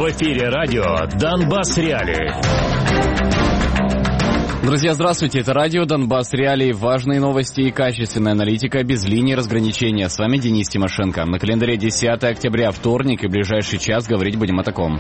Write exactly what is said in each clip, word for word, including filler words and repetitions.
В эфире радио «Донбасс Реалии». Друзья, здравствуйте. Это радио «Донбасс Реалии». Важные новости и качественная аналитика без линии разграничения. С вами Денис Тимошенко. На календаре десятое октября, вторник, и в ближайший час говорить будем о таком.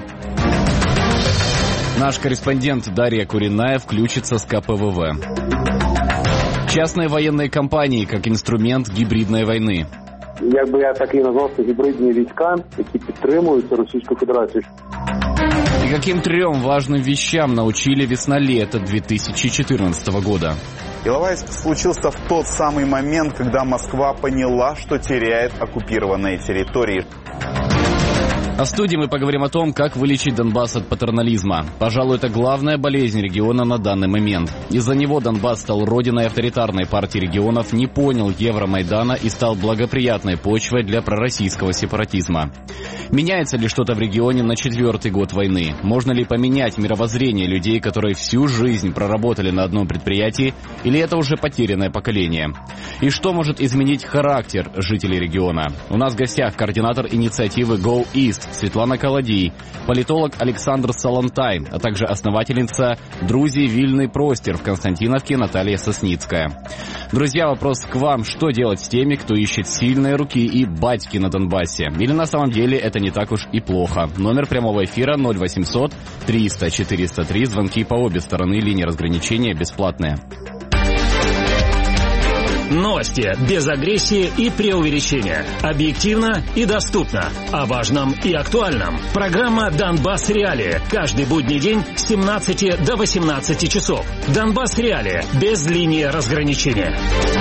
Наш корреспондент Дарья Куриная включится с ка пэ вэ вэ. Частные военные компании как инструмент гібридної війни. Якби я так і назвав, це гібридні війська, які підтримуються Російською Федерацією. И каким трем важным вещам научили весна-лето две тысячи четырнадцатого года? Иловайск случился в тот самый момент, когда Москва поняла, что теряет оккупированные территории. А в студии мы поговорим о том, как вылечить Донбасс от патернализма. Пожалуй, это главная болезнь региона на данный момент. Из-за него Донбасс стал родиной авторитарной партии регионов, не понял Евромайдана и стал благоприятной почвой для пророссийского сепаратизма. Меняется ли что-то в регионе на четвертый год войны? Можно ли поменять мировоззрение людей, которые всю жизнь проработали на одном предприятии, или это уже потерянное поколение? И что может изменить характер жителей региона? У нас в гостях координатор инициативы Go East Светлана Колодій, политолог Александр Солонтай, а также основательница Друзей Вильный Простер в Константиновке Наталья Сосницкая. Друзья, вопрос к вам. Что делать с теми, кто ищет сильные руки и батьки на Донбассе? Или на самом деле это не так уж и плохо? Номер прямого эфира ноль восемьсот триста четыреста три. Звонки по обе стороны линии разграничения бесплатные. Новости без агрессии и преувеличения. Объективно и доступно. О важном и актуальном. Программа «Донбасс Реалии». Каждый будний день с семнадцати до восемнадцати часов. «Донбасс Реалии» без линии разграничения.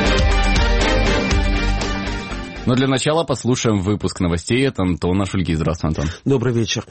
Но для начала послушаем выпуск новостей от Антона Шульги. Здравствуй, Антон. Добрый вечер.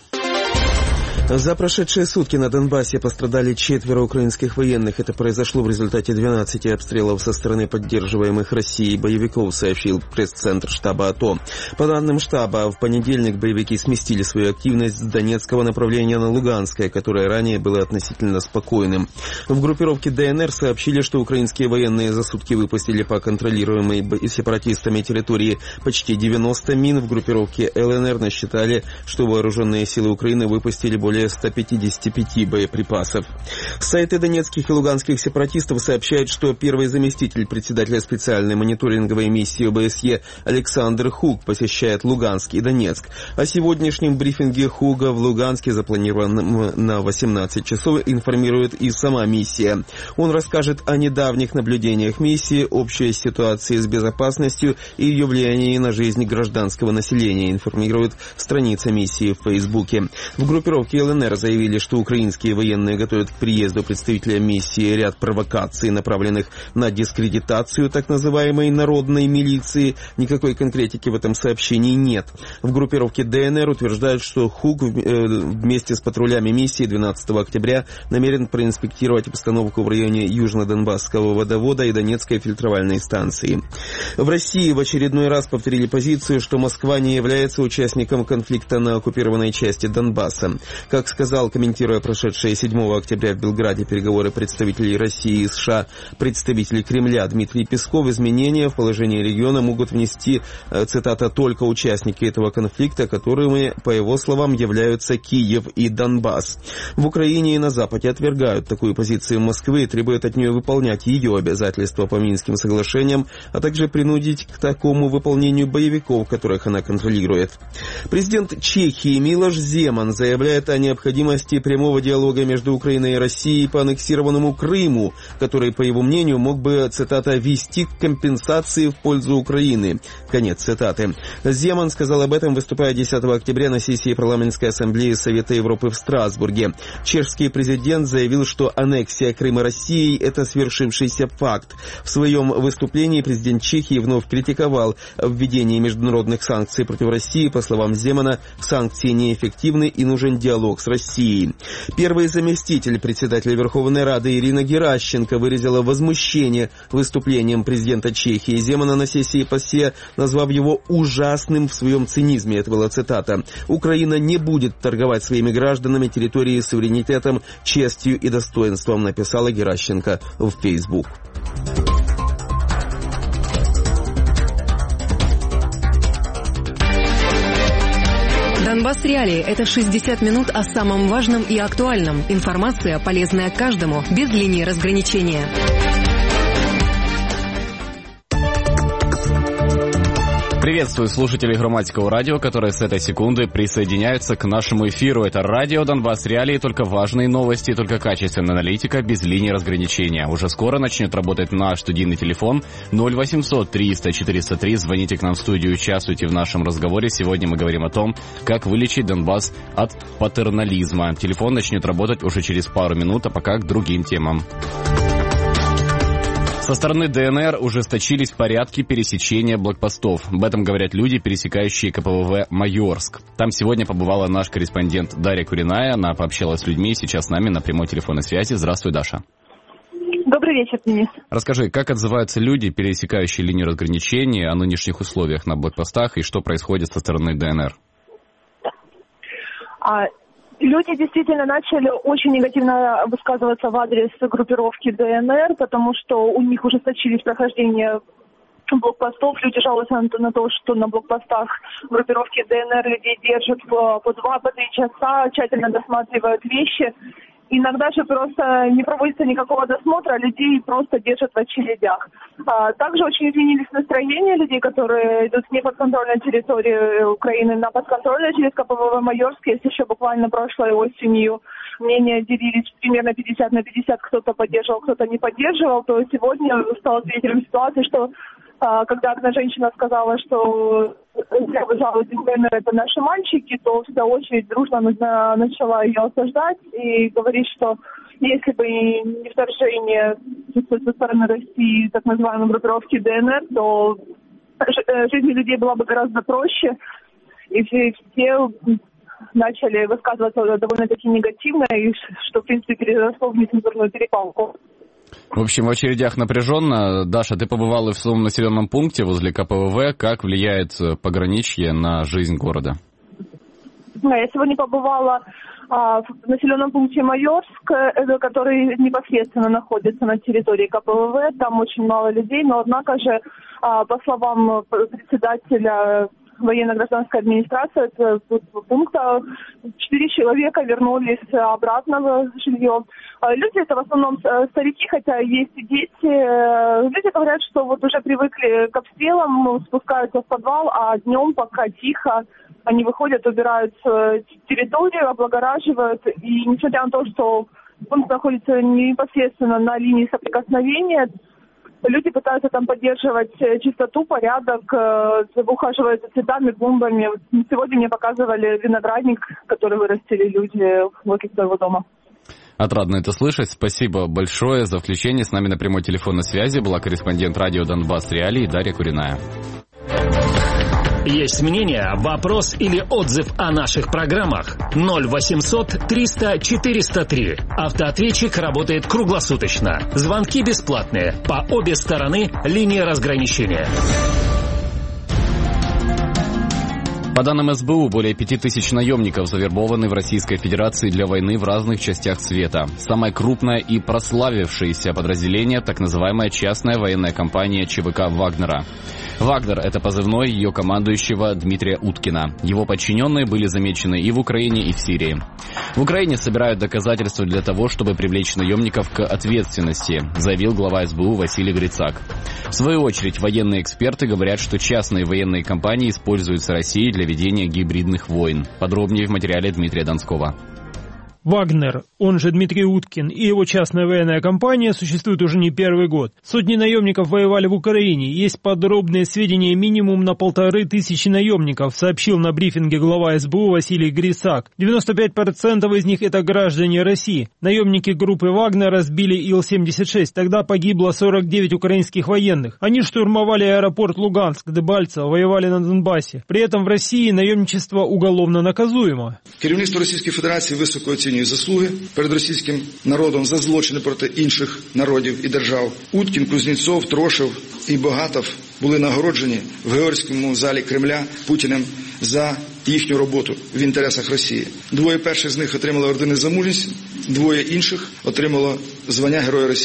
За прошедшие сутки на Донбассе пострадали четверо украинских военных. Это произошло в результате двенадцати обстрелов со стороны поддерживаемых Россией боевиков, сообщил пресс-центр штаба АТО. По данным штаба, в понедельник боевики сместили свою активность с Донецкого направления на Луганское, которое ранее было относительно спокойным. В группировке ДНР сообщили, что украинские военные за сутки выпустили по контролируемой сепаратистами территории почти девяносто мин. В группировке ЛНР насчитали, что вооруженные силы Украины выпустили более ста пятидесяти пяти боеприпасов. Сайты донецких и луганских сепаратистов сообщают, что первый заместитель председателя специальной мониторинговой миссии ОБСЕ Александр Хуг посещает Луганск и Донецк. О сегодняшнем брифинге Хуга в Луганске, запланированном на восемнадцать часов, информирует и сама миссия. Он расскажет о недавних наблюдениях миссии, общей ситуации с безопасностью и ее влиянии на жизнь гражданского населения, информирует страница миссии в Фейсбуке. В группировке ЛНР заявили, что украинские военные готовят к приезду представителя миссии ряд провокаций, направленных на дискредитацию так называемой народной милиции. Никакой конкретики в этом сообщении нет. В группировке ДНР утверждают, что Хуг вместе с патрулями миссии двенадцатого октября намерен проинспектировать обстановку в районе Южно-Донбасского водовода и Донецкой фильтровальной станции. В России в очередной раз повторили позицию, что Москва не является участником конфликта на оккупированной части Донбасса. Как сказал, комментируя прошедшие седьмого октября в Белграде переговоры представителей России и США, представитель Кремля Дмитрий Песков, изменения в положении региона могут внести, цитата, только участники этого конфликта, которыми, по его словам, являются Киев и Донбасс. В Украине и на Западе отвергают такую позицию Москвы и требуют от нее выполнять ее обязательства по Минским соглашениям, а также принудить к такому выполнению боевиков, которых она контролирует. Президент Чехии Милош Земан заявляет о необходимости прямого диалога между Украиной и Россией по аннексированному Крыму, который, по его мнению, мог бы, цитата, «вести к компенсации в пользу Украины». Конец цитаты. Земан сказал об этом, выступая десятого октября на сессии парламентской ассамблеи Совета Европы в Страсбурге. Чешский президент заявил, что аннексия Крыма Россией – это свершившийся факт. В своем выступлении президент Чехии вновь критиковал введение международных санкций против России. По словам Земана, санкции неэффективны и нужен диалог с Россией. Первый заместитель председателя Верховной Рады Ирина Геращенко выразила возмущение выступлением президента Чехии Земана на сессии ПАСЕ, назвав его ужасным в своем цинизме. Это была цитата. «Украина не будет торговать своими гражданами территорией, суверенитетом, честью и достоинством», написала Геращенко в Facebook. Донбасс Реалии – это шестьдесят минут о самом важном и актуальном. Информация, полезная каждому, без линии разграничения. Приветствую слушателей Громадского радио, которые с этой секунды присоединяются к нашему эфиру. Это радио Донбасс Реалии, только важные новости, только качественная аналитика, без линии разграничения. Уже скоро начнет работать наш студийный телефон ноль восемьсот триста четыреста три. Звоните к нам в студию, участвуйте в нашем разговоре. Сегодня мы говорим о том, как вылечить Донбасс от патернализма. Телефон начнет работать уже через пару минут, а пока к другим темам. Со стороны ДНР ужесточились порядки пересечения блокпостов. Об этом говорят люди, пересекающие ка пэ вэ вэ Майорск. Там сегодня побывала наш корреспондент Дарья Куриная. Она пообщалась с людьми, сейчас с нами на прямой телефонной связи. Здравствуй, Даша. Добрый вечер, Денис. Расскажи, как отзываются люди, пересекающие линию разграничения, о нынешних условиях на блокпостах и что происходит со стороны ДНР? А... Люди действительно начали очень негативно высказываться в адрес группировки ДНР, потому что у них ужесточились прохождение блокпостов. Люди жалуются на то, что на блокпостах группировки ДНР людей держат по, по два, по три часа, тщательно досматривают вещи. Иногда же просто не проводится никакого досмотра, людей просто держат в очередях. А, также очень изменились настроения людей, которые идут с неподконтрольной территории Украины на подконтрольную через ка пэ вэ вэ Майорск. Если еще буквально прошлой осенью мнения делились примерно пятьдесят на пятьдесят, кто-то поддерживал, кто-то не поддерживал, то сегодня стало свидетелем ситуации, что а, когда одна женщина сказала, что я вы жалуетесь, это наши мальчики, то вся очередь дружно начала ее осаждать и говорить, что если бы не вторжение со стороны России, так называемой группировки ДНР, то жизнь людей была бы гораздо проще, и все, все начали высказываться довольно-таки негативно, и что, в принципе, переросло в нецензурную перепалку. В общем, в очередях напряженно. Даша, ты побывала в своем населенном пункте возле ка пэ вэ вэ. Как влияет пограничье на жизнь города? Да, я сегодня побывала а, в населенном пункте Майорск, который непосредственно находится на территории ка пэ вэ вэ. Там очень мало людей, но однако же, а, по словам председателя военно-гражданской администрации этого пункта, четыре человека вернулись обратно в жилье. Люди это в основном старики, хотя есть и дети. Люди говорят, что вот уже привыкли к обстрелам, спускаются в подвал, а днем пока тихо. Они выходят, убирают территорию, облагораживают. И несмотря на то, что пункт находится непосредственно на линии соприкосновения, люди пытаются там поддерживать чистоту, порядок, ухаживают за цветами, клумбами. Сегодня мне показывали виноградник, который вырастили люди возле своего дома. Отрадно это слышать. Спасибо большое за включение. С нами на прямой телефонной связи была корреспондент радио Донбасс Реалии Дарья Куриная. Есть мнение, вопрос или отзыв о наших программах? ноль восемьсот триста четыреста три. Автоответчик работает круглосуточно. Звонки бесплатные. По обе стороны линии разграничения. По данным эс бэ у, более пяти тысяч наемников завербованы в Российской Федерации для войны в разных частях света. Самое крупное и прославившееся подразделение – так называемая частная военная компания че вэ ка «Вагнера». «Вагнер» — это позывной ее командующего Дмитрия Уткина. Его подчиненные были замечены и в Украине, и в Сирии. В Украине собирают доказательства для того, чтобы привлечь наемников к ответственности, заявил глава эс бэ у Василий Грицак. В свою очередь, военные эксперты говорят, что частные военные компании используются Россией для ведения гибридных войн. Подробнее в материале Дмитрия Донского. «Вагнер», он же Дмитрий Уткин, и его частная военная компания существует уже не первый год. Сотни наемников воевали в Украине. Есть подробные сведения минимум на полторы тысячи наемников, сообщил на брифинге глава эс бэ у Василий Грицак. девяносто пять процентов из них это граждане России. Наемники группы «Вагнер» разбили ил семьдесят шесть. Тогда погибло сорок девять украинских военных. Они штурмовали аэропорт Луганск, Дебальцево, воевали на Донбассе. При этом в России наемничество уголовно наказуемо. Керівництво Російської Федерації високо оцінює заслуги перед російським народом за злочини проти інших народів і держав. Уткін, Кузнєцов, Трошев і Богатов були нагороджені в Георгіївському залі Кремля Путіним за їхню роботу в інтересах Росії. Двоє перших з них отримали ордени за мужність, двоє інших отримало звання Героя Росії.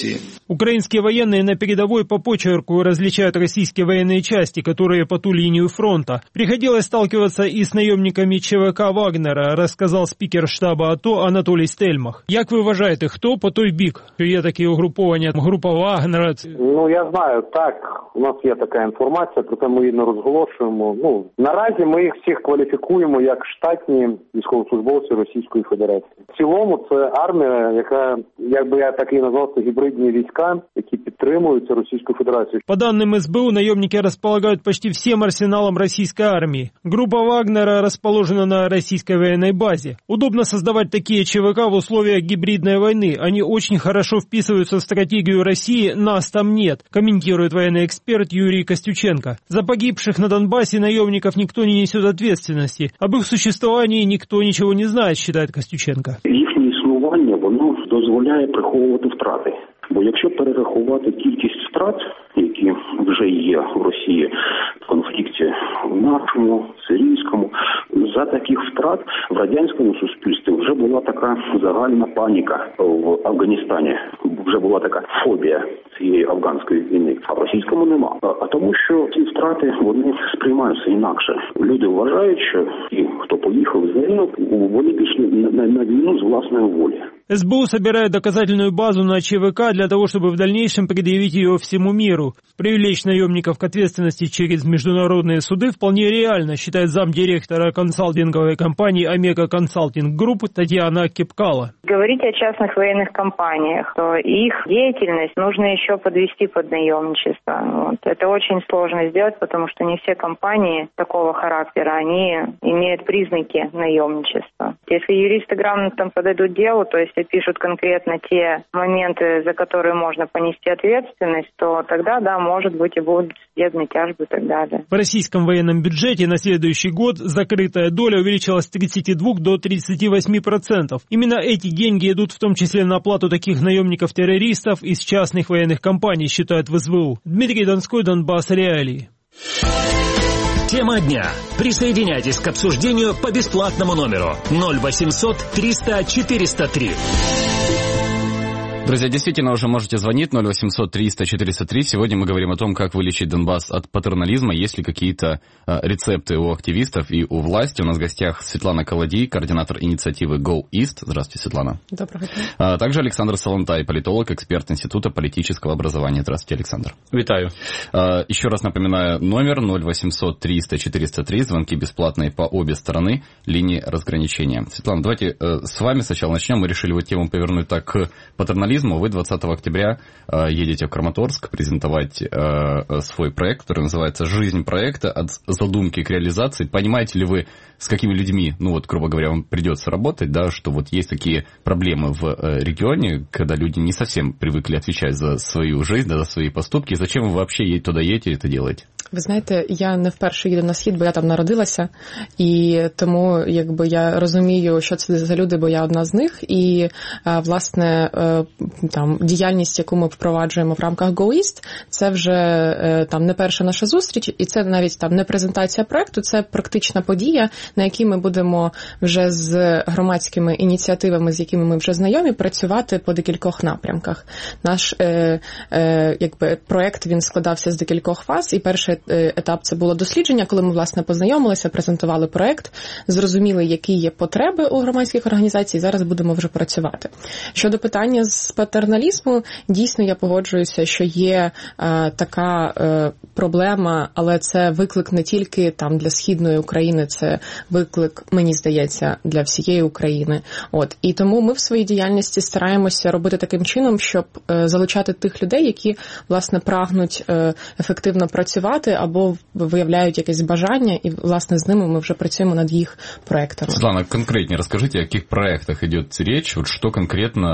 Украинские военные на передовой по почерку различают российские военные части, которые по ту линию фронта. Приходилось сталкиваться и с наемниками ЧВК Вагнера, рассказал спикер штаба АТО Анатолій Стельмах. Як ви вважаєте, хто по той бік? Є такі угруповання, група Вагнера? Ну, я знаю, так, у нас є така інформація, проте ми її не розголошуємо. Ну, наразі ми їх всіх кваліфікуємо як штатні військовослужбовці Російської Федерації. В цілому це армія, яка, як би я так і назвав, це гібридні війська, які підтримуються Російською Федерацією. По данным СБУ, наемники располагают почти всем арсеналом российской армии. Группа Вагнера расположена на российской военной базе. Удобно создавать такие ЧВК в условиях гибридной войны. Они очень хорошо вписываются в стратегию России «нас там нет», комментирует военный эксперт Юрий Костюченко. За погибших на Донбассе наемников никто не несет ответственности. Об их существовании никто ничего не знает, считает Костюченко. Їхнє існування, воно дозволяє приховувати втрати. Бо якщо перерахувати кількість втрат, які вже є в Росії в конфлікті в нашому, сирійському, за таких втрат в радянському суспільстві вже була така загальна паніка в Афганістані. Вже була така фобія цієї афганської війни. А в російському нема. А тому, що ці втрати, вони сприймаються інакше. Люди вважають, що ті, хто поїхав з ринок, вони пішли на, на, на війну з власної волі. СБУ собирает доказательную базу на ЧВК для того, чтобы в дальнейшем предъявить ее всему миру. Привлечь наемников к ответственности через международные суды вполне реально, считает замдиректора консалтинговой компании «Омега Консалтинг Групп» Татьяна Кепкала. Говорить о частных военных компаниях, то их деятельность нужно еще подвести под наемничество. Вот. Это очень сложно сделать, потому что не все компании такого характера, они имеют признаки наемничества. Если юристы грамотно подойдут к делу, то есть пишут конкретно те моменты, за которые можно понести ответственность, то тогда, да, может быть, и будут судебные тяжбы и так далее. В российском военном бюджете на следующий год закрытая доля увеличилась с тридцати двух до тридцати восьми процентов. Именно эти деньги идут в том числе на оплату таких наемников-террористов из частных военных компаний, считают в СВУ. Дмитрий Донской, Донбасс, Реалии. Тема дня. Присоединяйтесь к обсуждению по бесплатному номеру ноль восемьсот триста четыреста три. Друзья, действительно, уже можете звонить ноль восемьсот триста четыреста три. Сегодня мы говорим о том, как вылечить Донбасс от патернализма. Есть ли какие-то э, рецепты у активистов и у власти? У нас в гостях Светлана Колодий, координатор инициативы Go East. Здравствуйте, Светлана. Доброго дня. А также Александр Солонтай, политолог, эксперт Института политического образования. Здравствуйте, Александр. Витаю. А, еще раз напоминаю, номер ноль восемьсот триста четыреста три. Звонки бесплатные по обе стороны линии разграничения. Светлана, давайте э, с вами сначала начнем. Мы решили вот тему повернуть так к патернализму. Вы двадцатого октября э, едете в Краматорск презентовать э, свой проект, который называется «Жизнь проекта. От задумки к реализации». Понимаете ли вы, с какими людьми, ну вот, грубо говоря, вам придется работать, да, что вот есть такие проблемы в э, регионе, когда люди не совсем привыкли отвечать за свою жизнь, да, за свои поступки. Зачем вы вообще туда едете и это делаете? Ви знаєте, я не вперше їду на схід, бо я там народилася, і тому, якби, я розумію, що це за люди, бо я одна з них, і, власне, там, діяльність, яку ми впроваджуємо в рамках Go East, це вже там не перша наша зустріч, і це навіть там не презентація проекту, це практична подія, на якій ми будемо вже з громадськими ініціативами, з якими ми вже знайомі, працювати по декількох напрямках. Наш е, е, якби, проект, він складався з декількох фаз, і перший етап це було дослідження, коли ми, власне, познайомилися, презентували проект, зрозуміли, які є потреби у громадських організацій, і зараз будемо вже працювати. Щодо питання з патерналізму, дійсно я погоджуюся, що є е, така е, проблема, але це виклик не тільки там для Східної України, це виклик, мені здається, для всієї України. От. І тому ми в своїй діяльності стараємося робити таким чином, щоб е, залучати тих людей, які, власне, прагнуть е, ефективно працювати або виявляють якесь бажання, і, власне, з ними ми вже працюємо над їх проектами. Светлана, конкретнее расскажите, о каких проектах идет речь, вот что конкретно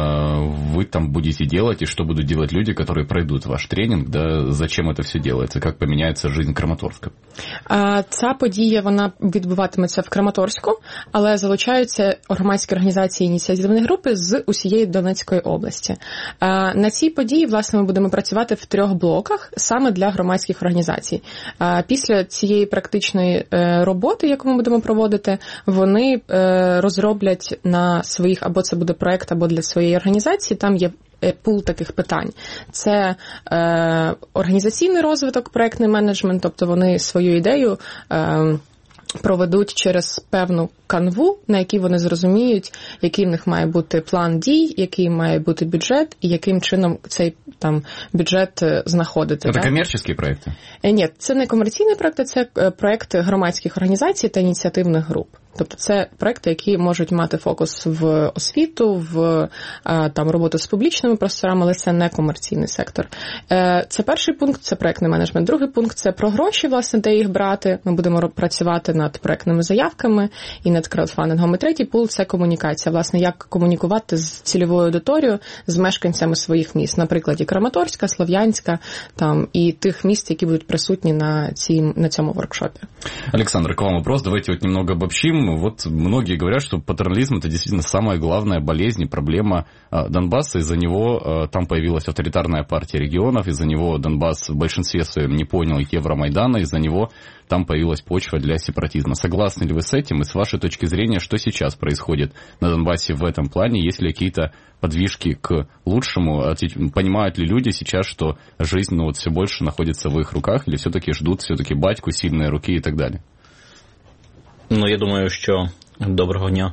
э, вы там будете делать, и что будут делать люди, которые пройдут ваш тренинг, да, зачем это все делается, как поменяется жизнь Краматорска? А, ця подія, вона відбуватиметься в Краматорську, але залучаються громадські організації ініціативної групи з усієї Донецької області. А, на цій події, власне, ми будемо працювати в трьох блоках саме для громадських організацій. А, після цієї практичної е, роботи, яку ми будемо проводити, вони е, розроблять на своїх, або це буде проект, або для своєї організації, там є пул таких питань. Це е, організаційний розвиток, проектний менеджмент, тобто вони свою ідею е, проведуть через певну канву, на якій вони зрозуміють, який в них має бути план дій, який має бути бюджет, і яким чином цей там бюджет знаходити. Це комерційні проекти? Ні, це не комерційні проекти, це проекти громадських організацій та ініціативних груп. Тобто це проекти, які можуть мати фокус в освіту, в там роботу з публічними просторами, але це не комерційний сектор. Це перший пункт, це проектний менеджмент. Другий пункт – це про гроші, власне, де їх брати. Ми будемо працювати над проектними заявками і над краудфандингом. І третій пункт – це комунікація. Власне, як комунікувати з цільовою аудиторією, з мешканцями своїх міст. Наприклад, і Краматорська, Слов'янська, там, і тих міст, які будуть присутні на, цій, на цьому воркшопі. Александр, к вам вопрос. Давайте вот немного обобщим. Вот многие говорят, что патернализм – это действительно самая главная болезнь и проблема Донбасса. Из-за него там появилась авторитарная партия регионов, из-за него Донбасс в большинстве своем не понял Евромайдана, из-за него там появилась почва для сепаратизма. Согласны ли вы с этим? И с вашей точки зрения, что сейчас происходит на Донбассе в этом плане? Есть ли какие-то подвижки к лучшему? Понимают ли люди сейчас, что жизнь ну, вот, все больше находится в их руках, или все-таки ждут все-таки батьку, сильные руки и так далее? Ну, я думаю, що доброго дня.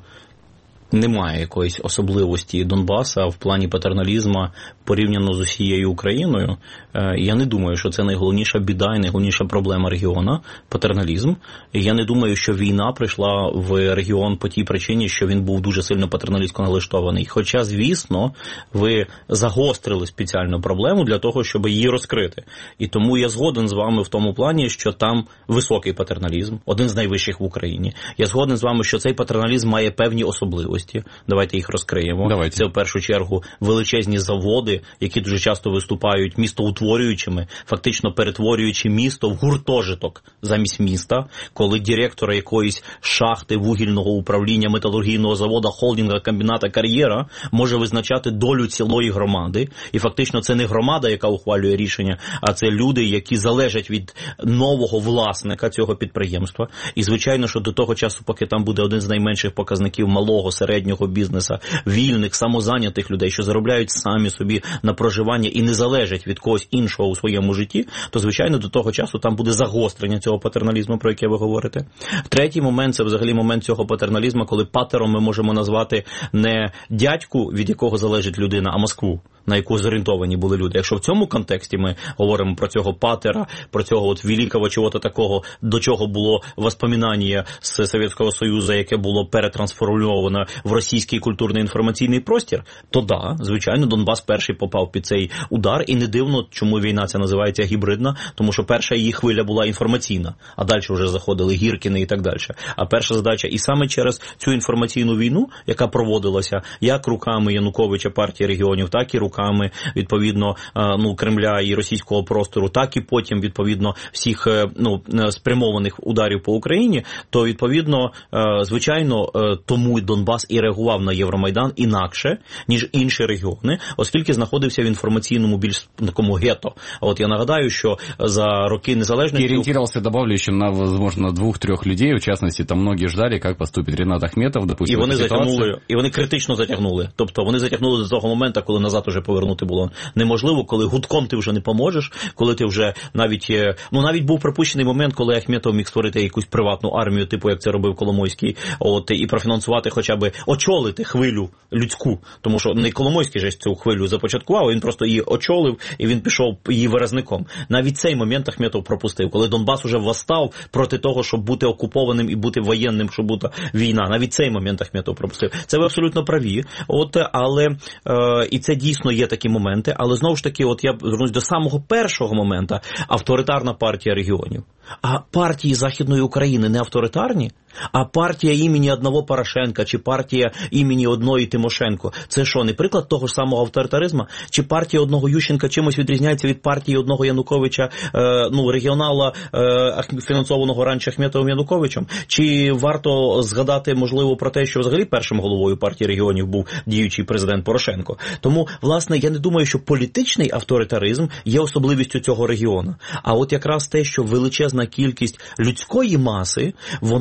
Немає якоїсь особливості Донбаса в плані патерналізму порівняно з усією Україною. Я не думаю, що це найголовніша біда і найголовніша проблема регіону – патерналізм. Я не думаю, що війна прийшла в регіон по тій причині, що він був дуже сильно патерналістсько налаштований. Хоча, звісно, ви загострили спеціальну проблему для того, щоб її розкрити. І тому я згоден з вами в тому плані, що там високий патерналізм, один з найвищих в Україні. Я згоден з вами, що цей патерналізм має певні особливості. Давайте їх розкриємо. Давайте. Це в першу чергу величезні заводи, які дуже часто виступають містоутворюючими, фактично перетворюючи місто в гуртожиток замість міста, коли директора якоїсь шахти, вугільного управління, металургійного заводу, холдинга, комбіната, кар'єра може визначати долю цілої громади. І фактично це не громада, яка ухвалює рішення, а це люди, які залежать від нового власника цього підприємства. І звичайно, що до того часу, поки там буде один з найменших показників малого, середнього бізнеса, вільних, самозайнятих людей, що заробляють самі собі на проживання і не залежать від когось іншого у своєму житті, то, звичайно, до того часу там буде загострення цього патерналізму, про яке ви говорите. Третій момент – це взагалі момент цього патерналізму, коли патером ми можемо назвати не дядьку, від якого залежить людина, а Москву, на яку зорієнтовані були люди. Якщо в цьому контексті ми говоримо про цього патера, про цього от великого чого-то такого, до чого було воспоминання з Совєтського Союзу, яке було перетрансформовано в російський культурний інформаційний простір, то да, звичайно, Донбас перший попав під цей удар, і не дивно, чому війна ця називається гібридна, тому що перша її хвиля була інформаційна, а далі вже заходили Гіркіни і так далі. А перша задача, і саме через цю інформаційну війну, яка проводилася як руками Януковича, партії регіонів, так і руками, відповідно, ну, Кремля і російського простору, так і потім, відповідно, всіх, ну, спрямованих ударів по Україні, то, відповідно, звичайно, тому Донбас і реагував на Євромайдан інакше, ніж інші регіони, оскільки знаходився в інформаційному більш такому гетто. От я нагадаю, що за роки незалежності... И ориентировался, добавлю, еще на, возможно, двух-трех людей, в частности, там многие ждали, как поступит Ренат Ахметов, допустим, і вони затягнули, і вони критично затягнули. Тобто вони затягнули до того моменту, коли назад уже повернути було неможливо, коли гудком ти вже не поможеш, коли ти вже навіть, ну навіть був припущений момент, коли Ахметов міг створити якусь приватну армію, типу як це робив Коломойський, от, і профінансувати хоча б, очолити хвилю людську, тому що не Коломойський же цю хвилю започаткував, він просто її очолив, і він пішов її виразником. Навіть цей момент Ахметов пропустив, коли Донбас уже восстав проти того, щоб бути окупованим і бути воєнним, щоб бути війна. Навіть цей момент Ахметов пропустив. Це ви абсолютно праві. От, але, е, і це дійсно є такі моменти, але знову ж таки, от я звернусь до самого першого моменту, авторитарна партія регіонів. А партії Західної України не авторитарні? А партія імені одного Порошенка, чи партія імені одної Тимошенко, це що, не приклад того ж самого авторитаризму? Чи партія одного Ющенка чимось відрізняється від партії одного Януковича, е, ну, регіонала, е, фінансованого раніше Ахметовим Януковичем? Чи варто згадати, можливо, про те, що взагалі першим головою партії регіонів був діючий президент Порошенко? Тому, власне, я не думаю, що політичний авторитаризм є особливістю цього регіону. А от якраз те, що величезна кількість людської маси, вона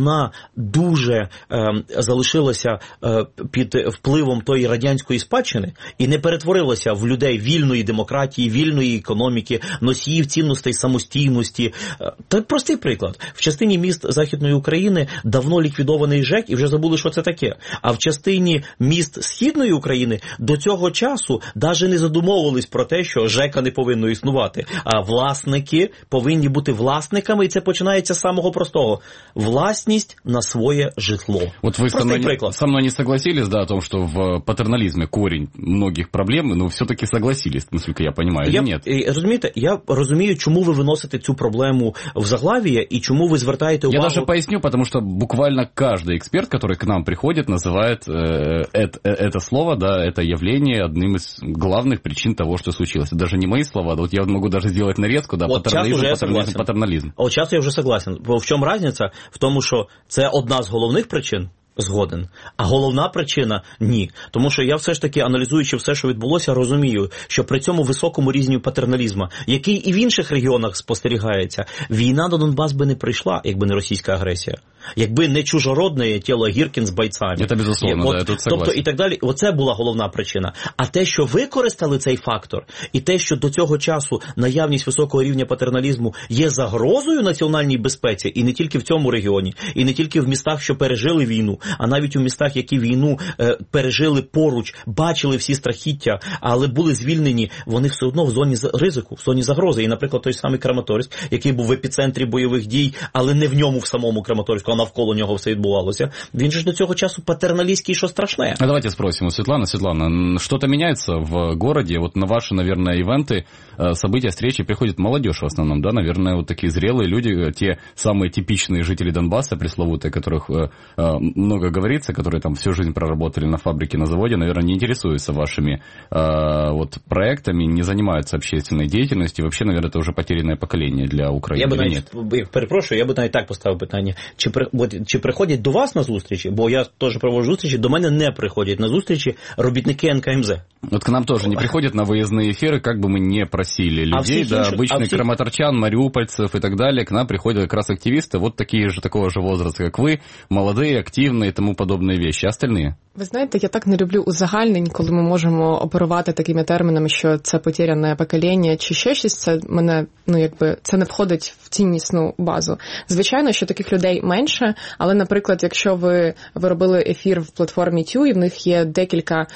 дуже е, залишилося е, під впливом тої радянської спадщини і не перетворилося в людей вільної демократії, вільної економіки, носіїв цінностей самостійності. Та простий приклад. В частині міст Західної України давно ліквідований ЖЕК і вже забули, що це таке. А в частині міст Східної України до цього часу навіть не задумовувались про те, що ЖЕКа не повинно існувати. А власники повинні бути власниками, і це починається з самого простого. Власність на своє житло. Вот вы со мной, со мной не согласились, да, о том, что в патернализме корень многих проблем, но все-таки согласились, насколько я понимаю, я, или нет? Розумієте, я розумію, чому ви виносите цю проблему в заглавие и чему вы звертаете увагу. Я даже поясню, потому что буквально каждый эксперт, который к нам приходит, называет э, это, это слово, да, это явление одним из главных причин того, что случилось. Это даже не мои слова, да, вот я могу даже сделать нарезку, да, вот патернализм, патернализм, патернализм. От часто я вже согласен. В чому різниця? В тому, що це одна з головних причин, згоден. А головна причина – ні. Тому що я все ж таки, аналізуючи все, що відбулося, розумію, що при цьому високому рівні патерналізму, який і в інших регіонах спостерігається, війна до Донбас би не прийшла, якби не російська агресія. Якби не чужородне тіло Гіркін з бойцами. Це безусловно, От, да, я тут тобто согласен. і так далі. Оце була головна причина. А те, що використали цей фактор, і те, що до цього часу наявність високого рівня патерналізму є загрозою національній безпеці, і не тільки в цьому регіоні, і не тільки в містах, що пережили війну, а навіть у містах, які війну е, пережили поруч, бачили всі страхіття, але були звільнені, вони все одно в зоні ризику, в зоні загрози. І, наприклад, той самий Краматорськ, який був в епіцентрі бойових дій, але не в ньому в самому Краматорську, а навколо нього все відбувалося. Він же ж до цього часу патерналістський, що страшне. А давайте спросим у Светланы. Светлана, что-то меняется в городе? Вот на ваши, наверное, ивенты, события, встречи приходит молодежь в основном, да? Наверное, вот такие зрелые люди, те самые типичные жители Донбасса, пресловутые, о которых много говорится, которые там всю жизнь проработали на фабрике, на заводе, наверное, не интересуются вашими вот проектами, не занимаются общественной деятельностью. Вообще, наверное, это уже потерянное поколение для Украины. Я би навіть, нет? перепрошую, я би навіть так поставив питання. Чи, от, чи приходять до вас на зустрічі? Бо я теж проводжу зустрічі, до мене не приходять на зустрічі робітники ен ка ем зет. Вот к нам тоже не приходят на выездные эфиры, как бы мы не просили людей, а да, інших, обычных а всех... краматорчан, мариупольцев и так далее, к нам приходят как раз активисты, вот такие же, такого же возраста, как вы, молодые, активные и тому подобные вещи. Остальные? Ви знаєте, я так не люблю узагальнень, коли ми можемо оперувати такими термінами, що це потеряне покоління чи ще щось, це мене, ну якби, це не входить в ціннісну базу. Звичайно, що таких людей менше, але, наприклад, якщо ви, ви робили ефір в платформі Тю, і в них є декілька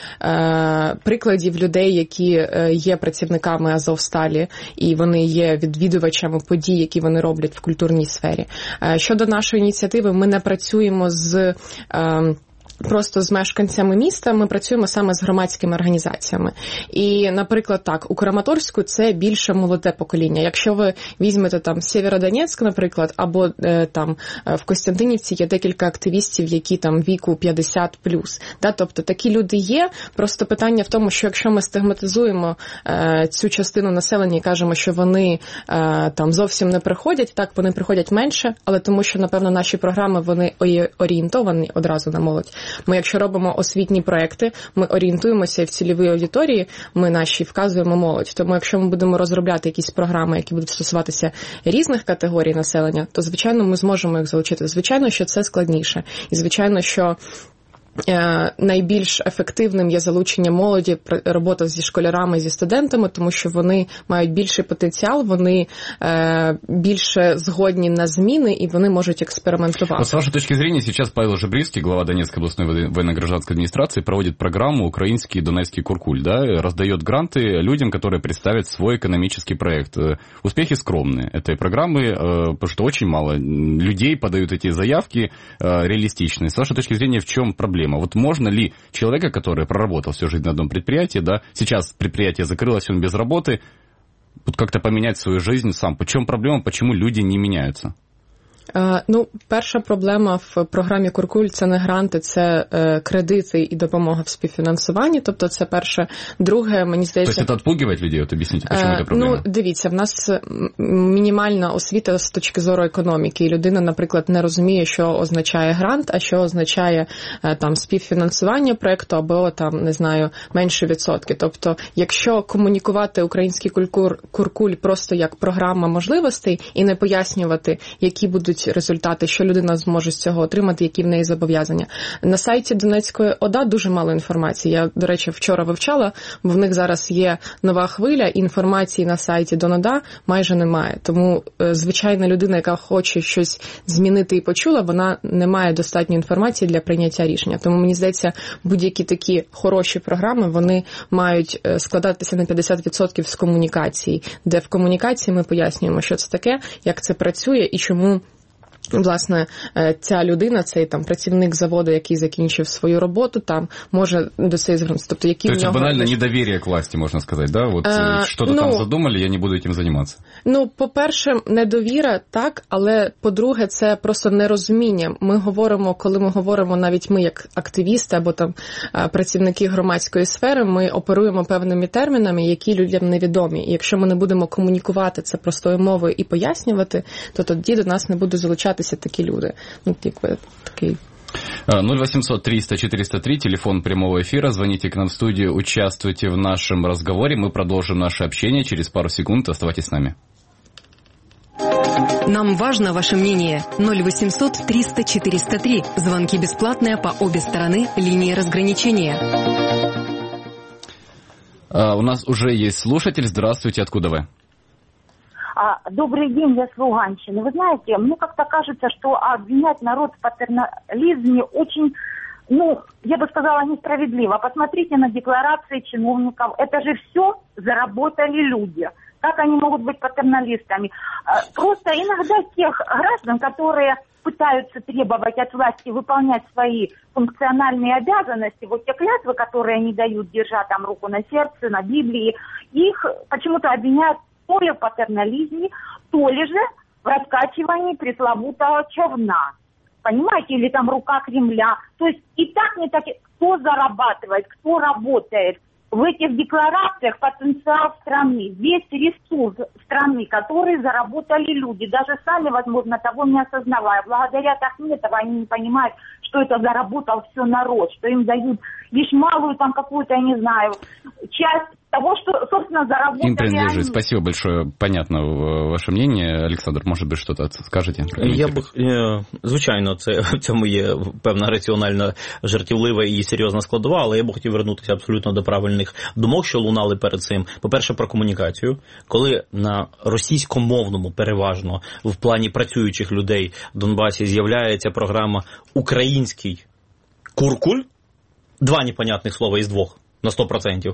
е, прикладів людей, які е, є працівниками Азовсталі, і вони є відвідувачами подій, які вони роблять в культурній сфері. Е, щодо нашої ініціативи, ми не працюємо з... Е, просто з мешканцями міста, ми працюємо саме з громадськими організаціями. І, наприклад, так, у Краматорську це більше молоде покоління. Якщо ви візьмете там Сєвєродонецьк, наприклад, або е, там в Костянтинівці є декілька активістів, які там віку п'ятдесят плюс. Да? Тобто такі люди є. Просто питання в тому, що якщо ми стигматизуємо е, цю частину населення і кажемо, що вони е, там зовсім не приходять, так, вони приходять менше, але тому що, напевно, наші програми, вони орієнтовані одразу на молодь. Ми, якщо робимо освітні проекти, ми орієнтуємося і в цільовій аудиторії, ми наші вказуємо молодь. Тому, якщо ми будемо розробляти якісь програми, які будуть стосуватися різних категорій населення, то, звичайно, ми зможемо їх залучити. Звичайно, що це складніше. І, звичайно, що найбільш ефективним є залучення молоді, робота зі школярами, зі студентами, тому що вони мають більший потенціал, вони е, більше згодні на зміни, и вони можуть експериментувати. Вот с вашей точки зрения, сейчас Павел Жебрицкий, глава Донецкой областной военно-гражданской администрации, проводит программу «Украинский Донецкий Куркуль», да, раздает гранты людям, которые представят свой экономический проект. Успехи скромные этой программы, потому что очень мало людей подают эти заявки реалистичные. С вашей точки зрения, в чем проблема? Вот можно ли человека, который проработал всю жизнь на одном предприятии, да, сейчас предприятие закрылось, он без работы, вот как-то поменять свою жизнь сам? В чем проблема, почему люди не меняются? Ну, перша проблема в програмі «Куркуль» – це не гранти, це е, кредити і допомога в співфінансуванні, тобто це перше. Друге, мені здається... Тобто це відпугувати людей? От об'ясніть, чому це проблема? Ну, дивіться, в нас мінімальна освіта з точки зору економіки, і людина, наприклад, не розуміє, що означає грант, а що означає е, там співфінансування проєкту або, там, не знаю, менше відсотки. Тобто, якщо комунікувати український куркуль просто як програма можливостей і не пояснювати, які будуть будуть результати, що людина зможе з цього отримати, які в неї зобов'язання. На сайті Донецької ОДА дуже мало інформації. Я, до речі, вчора вивчала, бо в них зараз є нова хвиля, інформації на сайті Донода майже немає. Тому звичайна людина, яка хоче щось змінити і почула, вона не має достатньо інформації для прийняття рішення. Тому, мені здається, будь-які такі хороші програми, вони мають складатися на п'ятдесят відсотків з комунікації, де в комунікації ми пояснюємо, що це таке, як це працює і чому, власне, ця людина, цей там працівник заводу, який закінчив свою роботу, там може до цього звернутися. Тобто, які То в нього... банально недоверие к власти, можна сказати, да? Вот а, що-то ну, там задумали, я не буду этим займатися. Ну, по-перше, недовіра, так, але по-друге, це просто нерозуміння. Ми говоримо, коли ми говоримо, навіть ми як активісти або там працівники громадської сфери, ми оперуємо певними термінами, які людям невідомі. І якщо ми не будемо комунікувати це простою мовою і пояснювати, то тоді до нас не буде залучати такі люди. Ну, якби, такий... ноль восемьсот триста четыреста три, телефон прямого эфира. Звоните к нам в студию, участвуйте в нашем разговоре. Мы продолжим наше общение через пару секунд. Оставайтесь с нами. Нам важно ваше мнение. ноль восемьсот триста четыреста три. Звонки бесплатные по обе стороны линии разграничения. А, у нас уже есть слушатель. Здравствуйте, откуда вы? Добрый день, я с Луганщины. Вы знаете, мне как-то кажется, что обвинять народ в патернализме очень, ну, я бы сказала, несправедливо. Посмотрите на декларации чиновников. Это же все заработали люди. Как они могут быть патерналистами? Просто иногда тех граждан, которые пытаются требовать от власти выполнять свои функциональные обязанности, вот те клятвы, которые они дают, держа там руку на сердце, на Библии, их почему-то обвиняют то ли в патернализме, то ли же в раскачивании пресловутого човна. Понимаете, или там рука Кремля. То есть и так не так, кто зарабатывает, кто работает. В этих декларациях потенциал страны, весь ресурс страны, который заработали люди, даже сами, возможно, того не осознавая. Благодаря Ахметову они не понимают, что это заработал все народ, что им дают лишь малую там какую-то, я не знаю, часть того, что, собственно, заработали они. Спасибо большое. Понятно ваше мнение. Олександр, може би, щось скажете? Я б, звичайно, це, в цьому є певна раціональна, жартівлива і серйозна складова, але я б хотів вернутися абсолютно до правильних думок, що лунали перед цим. По-перше, про комунікацію. Коли на російськомовному, переважно, в плані працюючих людей в Донбасі з'являється програма «Український куркуль», два непонятних слова із двох, на сто відсотків.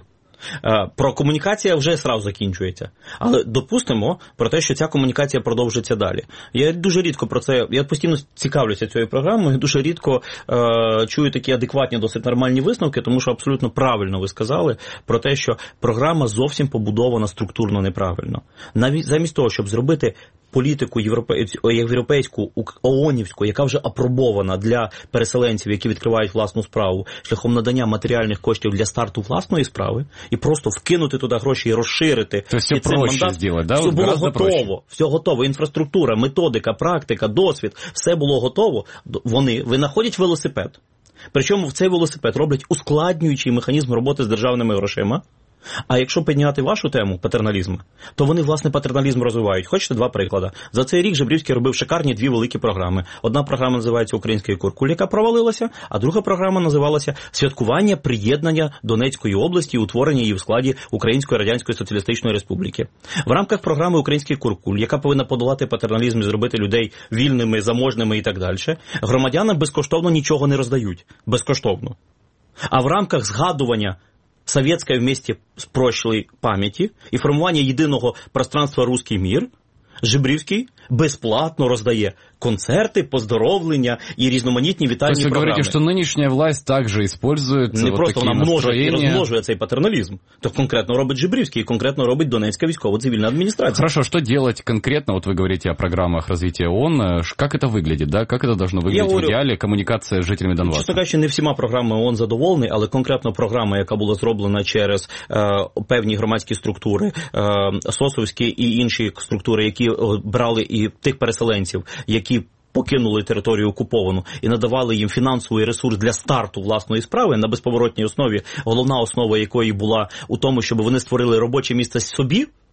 Про комунікація вже сразу закінчується. Але допустимо про те, що ця комунікація продовжиться далі. Я дуже рідко про це, я постійно цікавлюся цією програмою, дуже рідко е, чую такі адекватні, досить нормальні висновки, тому що абсолютно правильно ви сказали про те, що програма зовсім побудована структурно неправильно. Навіть замість того, щоб зробити політику європейську, європейську, ООНівську, яка вже апробована для переселенців, які відкривають власну справу, шляхом надання матеріальних коштів для старту власної справи, і просто вкинути туди гроші і розширити. Це все проще зробити, да? Все було готово, проще. Все готово. Інфраструктура, методика, практика, досвід, все було готово. Вони винаходять велосипед. Причому в цей велосипед роблять ускладнюючий механізм роботи з державними грошима. А якщо підняти вашу тему, патерналізм, то вони, власне, патерналізм розвивають. Хочете два приклади? За цей рік Жебрівський робив шикарні дві великі програми. Одна програма називається «Український куркуль», яка провалилася, а друга програма називалася «Святкування приєднання Донецької області і утворення її в складі Української Радянської Соціалістичної Республіки». В рамках програми «Український куркуль», яка повинна подолати патерналізм і зробити людей вільними, заможними і так далі, громадянам безкоштовно нічого не роздають. Безкоштовно. А в рамках згадування совєтської вместе з прошлої пам'яті і формування єдиного пространства «Руський мір», Жебрівський безплатно роздає концерти, поздоровлення і різноманітні вітальні програми. програми. Ви говорите, що нинішня власть також використовує Не вот просто такі вона множить і настроєння. розмножує цей патерналізм. То конкретно робить Жебрівський, конкретно робить Донецька військово-цивільна адміністрація. Хорошо, что делать конкретно? Вот вы говорите о программах развития ООН. Как это выглядит, да? Как это должно выглядеть говорю, в идеале? Коммуникация с жителями Донбасса. Чесно кажучи, не всіма програмами ООН задоволені, але конкретно програма, яка була зроблена через е, певні громадські структури, е, СОСовські і інші структури, які брали і тих переселенців, які покинули територію окуповану і надавали їм фінансовий ресурс для старту власної справи на безповоротній основі, головна основа якої була у тому, щоб вони створили робоче місце собі,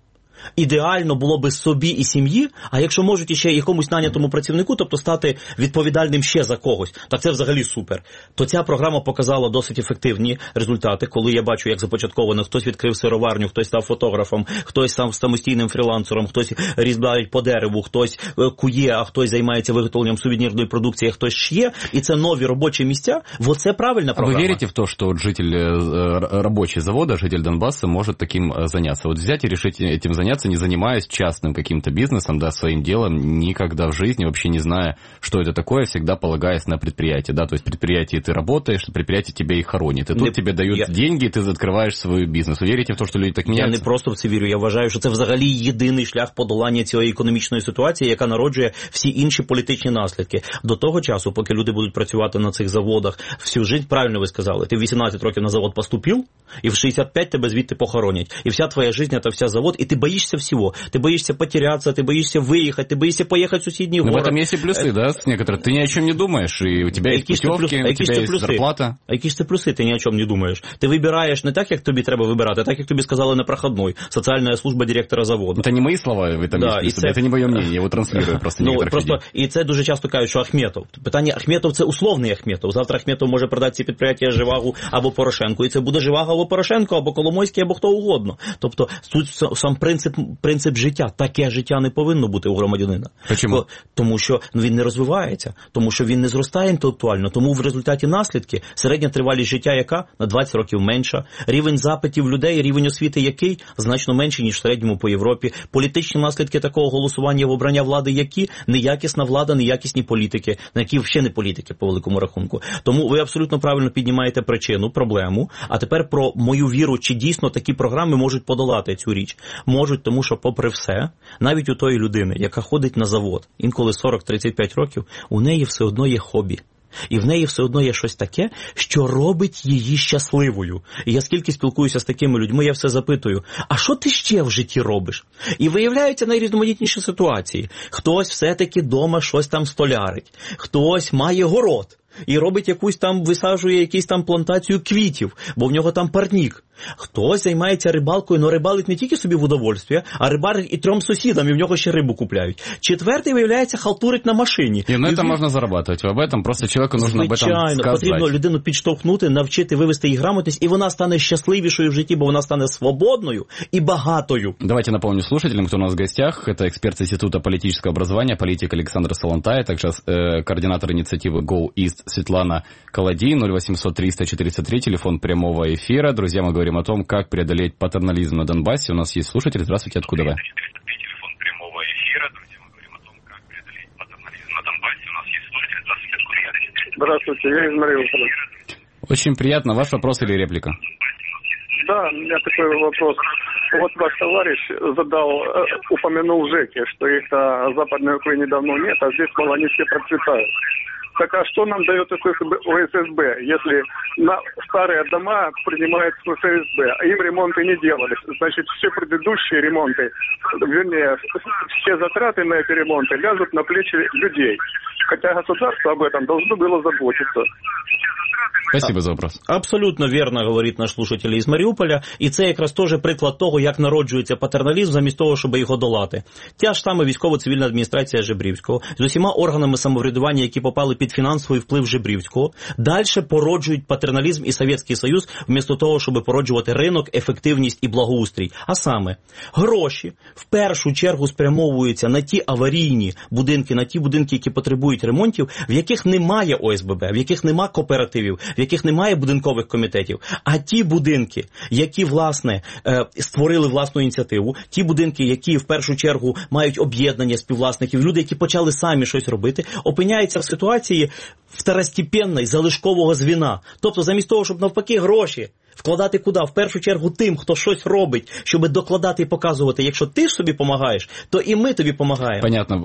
ідеально було би собі і сім'ї, а якщо можуть іще якомусь нанятому працівнику, тобто стати відповідальним ще за когось, так це взагалі супер. То ця програма показала досить ефективні результати, коли я бачу, як започатковано, хтось відкрив сироварню, хтось став фотографом, хтось став самостійним фрілансером, хтось різьбить по дереву, хтось кує, а хтось займається виготовленням сувенірної продукції, а хтось шиє, і це нові робочі місця, вот це правильна програма. А вы верите в то, что житель, рабочий завода, житель Донбасса может таким заняться? Вот взять и решить этим заняться, не занимаясь частным каким-то бизнесом, да, своим делом, никогда в жизни, вообще не зная, что это такое, всегда полагаясь на предприятие, да, то есть предприятие ты работаешь, предприятие тебя и хоронит, и тут не, тебе дают я... деньги, и ты открываешь свой бизнес. Вы верите в то, что люди так меняются? Я не просто в це вірю, я вважаю, що це взагалі єдиний шлях подолання цієї економічної ситуації, яка народжує всі інші політичні наслідки. До того часу, поки люди будуть працювати на цих заводах всю життя, правильно ви сказали, ти в вісімнадцять років на завод поступив, і в шістдесят п'ять тебе звідти похоронять. І вся твоя життя – це вся завод, і ти боїшся всього. Ти боїшся потеряться, ти боїшся виїхати, ти боїшся поїхати в сусідній город. Но в этом есть и плюсы, да, с некоторых. Ты ни о чем не думаешь, и у тебя есть путевки, у тебя есть зарплата. А які ж це плюси, ти ні о чому не думаєш. Ти вибираєш не так, як тобі треба вибирати, а так, як тобі сказали на проходной. Соціальна служба директора заводу. Це не мої слова в этом да, есть, це... це не моє мнение, я його транслюю просто ну, просто і це дуже часто кажуть, що Ахметов. Питання Ахметов – це условний Ахметов. Завтра Ахметов може продати ці підприємства Живагу або Порошенку, і це буде Живага або Порошенко, або Коломойський, або хто угодно. Тобто тут сам принцип, принцип життя. Таке життя не повинно бути у громадянина. Чому? Тому що він не розвивається, тому що він не зростає інтелектуально, тому в результаті наслідки середня тривалість життя яка? На двадцять років менша. Рівень запитів людей, рівень освіти який? Значно менший, ніж в середньому по Європі. Політичні наслідки такого голосування в обрання влади які? Неякісна влада, неякісні політики, на які взагалі не політики по великому рахунку. Тому ви абсолютно правильно піднімаєте причину, проблему, а тепер про мою віру, чи дійсно такі програми можуть подолати цю річ. Можуть, тому що попри все, навіть у тої людини, яка ходить на завод, інколи сорок-тридцять п'ять років, у неї все одно є хобі. І в неї все одно є щось таке, що робить її щасливою. І я скільки спілкуюся з такими людьми, я все запитую, а що ти ще в житті робиш? І виявляються найрізноманітніші ситуації. Хтось все-таки дома щось там столярить, хтось має город і робить якусь там, висаджує якусь там плантацію квітів, бо в нього там парнік. Хтось займається рибалкою, але рибалить не тільки собі в удовольствие, а рибалить і трьом сусідам, і в нього ще рибу купляють. Четвертий, виявляється, халтурить на машині. І на це можна заробляти, об этом просто человеку нужно об этом сказати. Звичайно, потрібно людину підштовхнути, навчити, вивести її грамотність, і вона стане щасливішою в житті, бо вона стане свободною і багатою. Давайте напомню слушателям, кто у нас в гостях. Это эксперт Института политического образования, политик Александр Солонтай, также э, координатор инициативы Go East Светлана Колодей, ноль восемьсот триста четыреста три, телефон прямого эфира. Друзья, мы говорим о том, как преодолеть патернализм на Донбассе. У нас есть слушатель. Здравствуйте, откуда вы? Телефон прямого эфира. Друзья, мы говорим о том, как преодолеть патернализм на Донбассе. У нас есть слушатель. Здравствуйте, откуда вы? Здравствуйте, я из Мариуполя. Очень приятно. Ваш вопрос или реплика? Да, у меня такой вопрос. Вот ваш товарищ задал, упомянул ЖЭКи, что их-то в Западной Украине давно нет, а здесь, мол, они все процветают. Так а что нам дает ОССБ, если на старые дома принимает ОССБ, а им ремонты не делались? Значит, все предыдущие ремонты, вернее, все затраты на эти ремонты ляжут на плечи людей. Хотя государство об этом должно было заботиться. Спасибо за вопрос. Абсолютно вірно говорить наш слушатель із Маріуполя, і це якраз теж приклад того, як народжується патерналізм замість того, щоб його долати. Тя ж саме військово-цивільна адміністрація Жебрівського з усіма органами самоврядування, які попали під фінансовий вплив Жебрівського, далі породжують патерналізм і Совєтський Союз, вмісто того, щоб породжувати ринок, ефективність і благоустрій. А саме, гроші в першу чергу спрямовуються на ті аварійні будинки, на ті будинки, які потребують ремонтів, в яких немає ОСББ, в яких немає кооперативів, в яких немає будинкових комітетів, а ті будинки, які, власне, створили власну ініціативу, ті будинки, які в першу чергу мають об'єднання співвласників, люди, які почали самі щось робити, опиняються в ситуації второстепенної, залишкового звіна. Тобто, замість того, щоб навпаки гроші вкладати куди? В першу чергу тим, хто щось робить, щоб докладати і показувати, якщо ти ж собі допомагаєш, то і ми тобі допомагаємо. Понятно.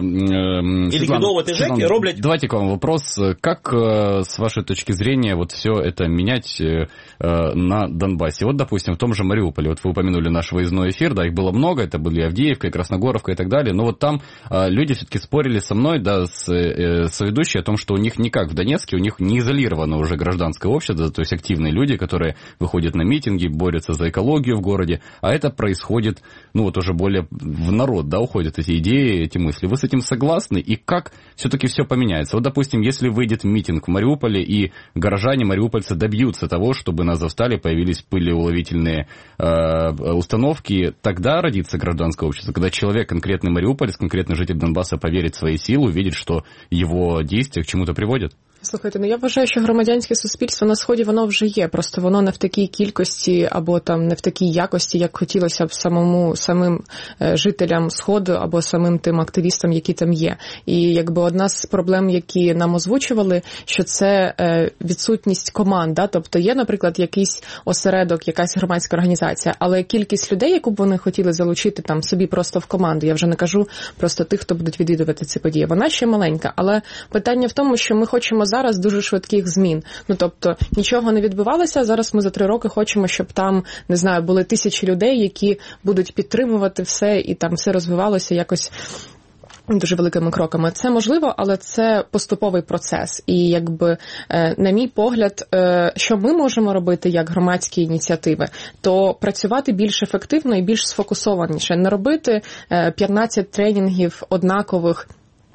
И ликвидовать ЖЭКи роблять... Давайте к вам вопрос. Как, с вашей точки зрения, вот все это менять на Донбассе? Вот, допустим, в том же Мариуполе, вот вы упомянули наш выездной эфир, да, их было много, это были Авдеевка, и Красногоровка и так далее, но вот там люди все-таки спорили со мной, да, с соведущей о том, что у них не как в Донецке, у них не изолировано уже гражданское общество, то есть активные люди, которые выходят на митинги, борются за экологию в городе, а это происходит, ну вот уже более в народ, да, уходят эти идеи, эти мысли. Вы с этим согласны? И как все-таки все поменяется? Вот, допустим, если выйдет митинг в Мариуполе, и горожане, мариупольцы добьются того, чтобы на Азовстале появились пылеуловительные э, установки, тогда родится гражданское общество, когда человек, конкретный мариуполец, конкретный житель Донбасса поверит в свои силы, увидит, что его действия к чему-то приводят? Слухайте, ну я вважаю, що громадянське суспільство на Сході воно вже є, просто воно не в такій кількості або там не в такій якості, як хотілося б самому самим жителям Сходу або самим тим активістам, які там є. І якби одна з проблем, які нам озвучували, що це відсутність команд, да? Тобто є, наприклад, якийсь осередок, якась громадська організація, але кількість людей, яку б вони хотіли залучити там собі просто в команду, я вже не кажу просто тих, хто будуть відвідувати ці події, вона ще маленька, але питання в тому, що ми хочемо зараз дуже швидких змін. Ну, тобто, нічого не відбувалося, зараз ми за три роки хочемо, щоб там, не знаю, були тисячі людей, які будуть підтримувати все, і там все розвивалося якось дуже великими кроками. Це можливо, але це поступовий процес. І, якби, на мій погляд, що ми можемо робити як громадські ініціативи, то працювати більш ефективно і більш сфокусованіше. Не робити п'ятнадцять тренінгів однакових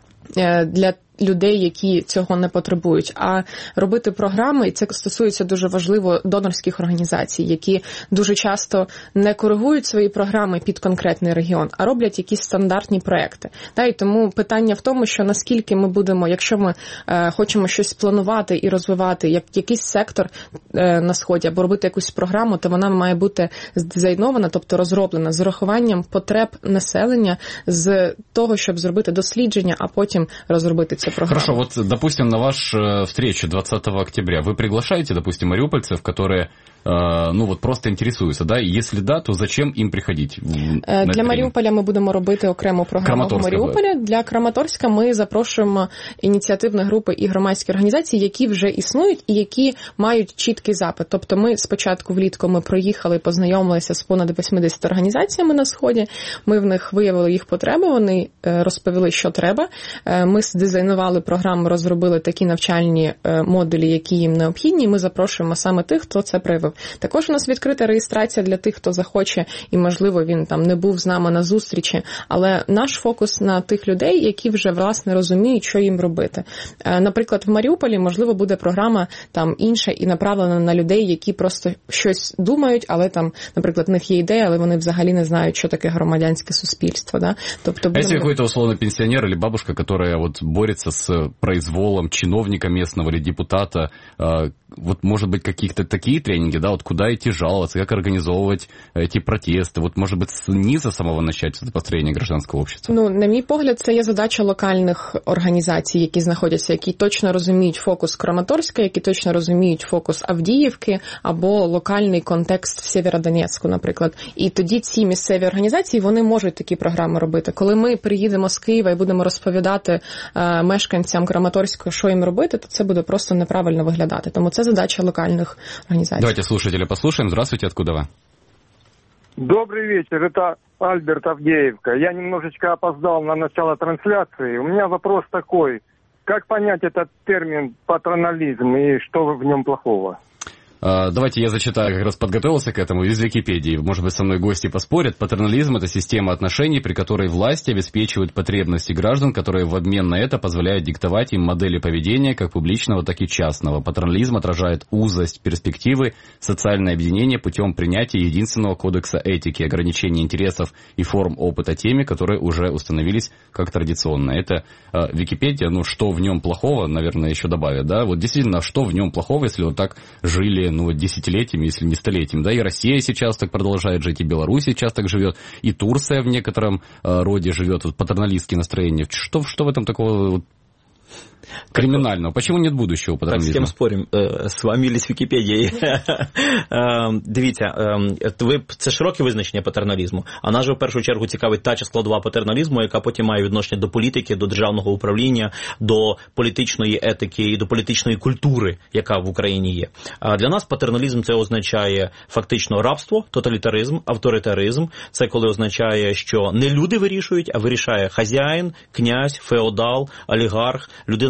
для людей, які цього не потребують, а робити програми, і це стосується дуже важливо донорських організацій, які дуже часто не коригують свої програми під конкретний регіон, а роблять якісь стандартні проекти. Та, і тому питання в тому, що наскільки ми будемо, якщо ми е, хочемо щось планувати і розвивати, як якийсь сектор е, на Сході, або робити якусь програму, то вона має бути здизайнована, тобто розроблена з урахуванням потреб населення, з того, щоб зробити дослідження, а потім розробити це. Хорошо, вот, допустим, на вашу встречу двадцатого октября вы приглашаете, допустим, мариупольцев, которые, э, ну, вот просто интересуются, да? И если да, то зачем им приходить? Для Маріуполя ми будемо робити окрему програму в Маріуполі. Для Краматорська ми запрошуємо ініціативні групи і громадські організації, які вже існують і які мають чіткий запит. Тобто ми спочатку влітку ми проїхали, познайомилися з понад вісімдесят організаціями на Сході, ми в них виявили їх потреби, вони розповіли, що треба. Ми здизайнували програму, розробили такі навчальні модулі, які їм необхідні, і ми запрошуємо саме тих, хто це проявив. Також у нас відкрита реєстрація для тих, хто захоче, і, можливо, він там не був з нами на зустрічі, але наш фокус на тих людей, які вже, власне, розуміють, що їм робити. Наприклад, в Маріуполі, можливо, буде програма там інша і направлена на людей, які просто щось думають, але там, наприклад, в них є ідея, але вони взагалі не знають, що таке громадянське суспільство, да? Тобто, будемо... А если какой-то, условно, пенсионер или бабушка, которая вот борется с произволом чиновника местного или депутата, вот, может быть, каких-то такие тренинги, да, вот куда идти жаловаться, как организовывать эти протесты, вот, может быть, с низа самого начать с построения гражданского общества? Ну, на мій погляд, це є задача локальних організацій, які знаходяться, які точно розуміють фокус Краматорська, які точно розуміють фокус Авдіївки або локальний контекст в Сєвєродонецьку, наприклад. І тоді ці місцеві організації, вони можуть такі програми робити. Коли ми приїдемо з Києва і будемо розповідати е, мешканцям Краматорського, що їм робити, то це буде просто неправильно виглядати. Тому це задача локальных организаций. Давайте слушателя послушаем. Здравствуйте, откуда вы? Добрый вечер, это Альберт Авдеевка. Я немножечко опоздал на начало трансляции. У меня вопрос такой. Как понять этот термин патронализм и что в нем плохого? Давайте я зачитаю, как раз подготовился к этому из Википедии. Может быть, со мной гости поспорят. Патернализм – это система отношений, при которой власти обеспечивают потребности граждан, которые в обмен на это позволяют диктовать им модели поведения как публичного, так и частного. Патернализм отражает узость перспективы, социальное объединение путем принятия единственного кодекса этики, ограничения интересов и форм опыта теми, которые уже установились как традиционно. Это э, Википедия, ну что в нем плохого, наверное, еще добавят, да? Вот действительно, что в нем плохого, если вот так жили, ну, десятилетиями, если не столетиями, да, и Россия сейчас так продолжает жить, и Беларусь сейчас так живет, и Турция в некотором э, роде живет, вот патерналистские настроения. Что, что в этом такого вот криминального? Почему нет будущего у патернализма? Так, з ким спорим? З вами или з Вікіпедією? Дивіться, ви, це широке визначення патерналізму, а нас же в першу чергу цікавить та складова патерналізму, яка потім має відношення до політики, до державного управління, до політичної етики і до політичної культури, яка в Україні є. А для нас патерналізм це означає фактично рабство, тоталітаризм, авторитаризм. Це коли означає, що не люди вирішують, а вирішає хазяїн, князь, феодал, олігарх, людина,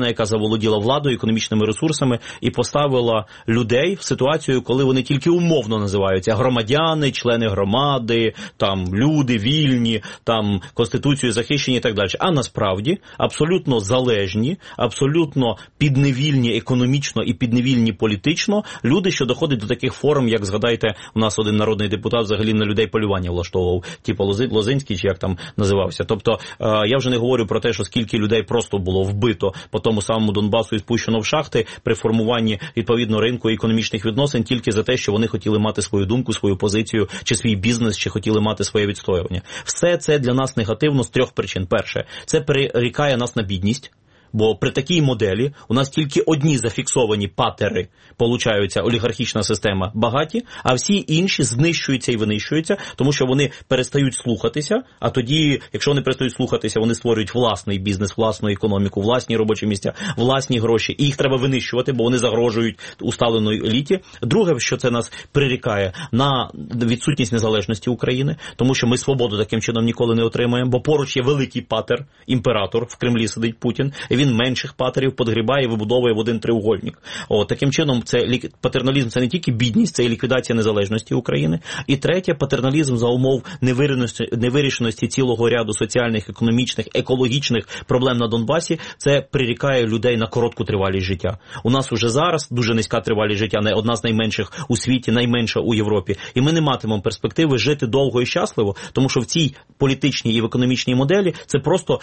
яка заволоділа владою, економічними ресурсами і поставила людей в ситуацію, коли вони тільки умовно називаються громадяни, члени громади, там люди вільні, там Конституцією захищені і так далі. А насправді абсолютно залежні, абсолютно підневільні економічно і підневільні політично люди, що доходять до таких форм, як, згадайте, у нас один народний депутат взагалі на людей полювання влаштовував, типу Лозинський, чи як там називався. Тобто, я вже не говорю про те, що скільки людей просто було вбито по тому самому Донбасу і спущено в шахти при формуванні відповідно ринку і економічних відносин тільки за те, що вони хотіли мати свою думку, свою позицію, чи свій бізнес, чи хотіли мати своє відстоювання. Все це для нас негативно з трьох причин. Перше, це перерікає нас на бідність. Бо при такій моделі у нас тільки одні зафіксовані патери, получаються олігархічна система, багаті, а всі інші знищуються і винищуються, тому що вони перестають слухатися, а тоді, якщо вони перестають слухатися, вони створюють власний бізнес, власну економіку, власні робочі місця, власні гроші, і їх треба винищувати, бо вони загрожують усталеної еліті. Друге, що це нас прирікає на відсутність незалежності України, тому що ми свободу таким чином ніколи не отримаємо, бо поруч є великий патер, імператор, в Кремлі сидить Путін, він менших патерів підгрібає і вибудовує в один треугольник. О, таким чином, це патерналізм – це не тільки бідність, це і ліквідація незалежності України. І третє, патерналізм за умов невирішеності, невирішеності цілого ряду соціальних, економічних, екологічних проблем на Донбасі – це прирікає людей на коротку тривалість життя. У нас уже зараз дуже низька тривалість життя, не одна з найменших у світі, найменша у Європі. І ми не матимемо перспективи жити довго і щасливо, тому що в цій політичній і в економічній моделі це просто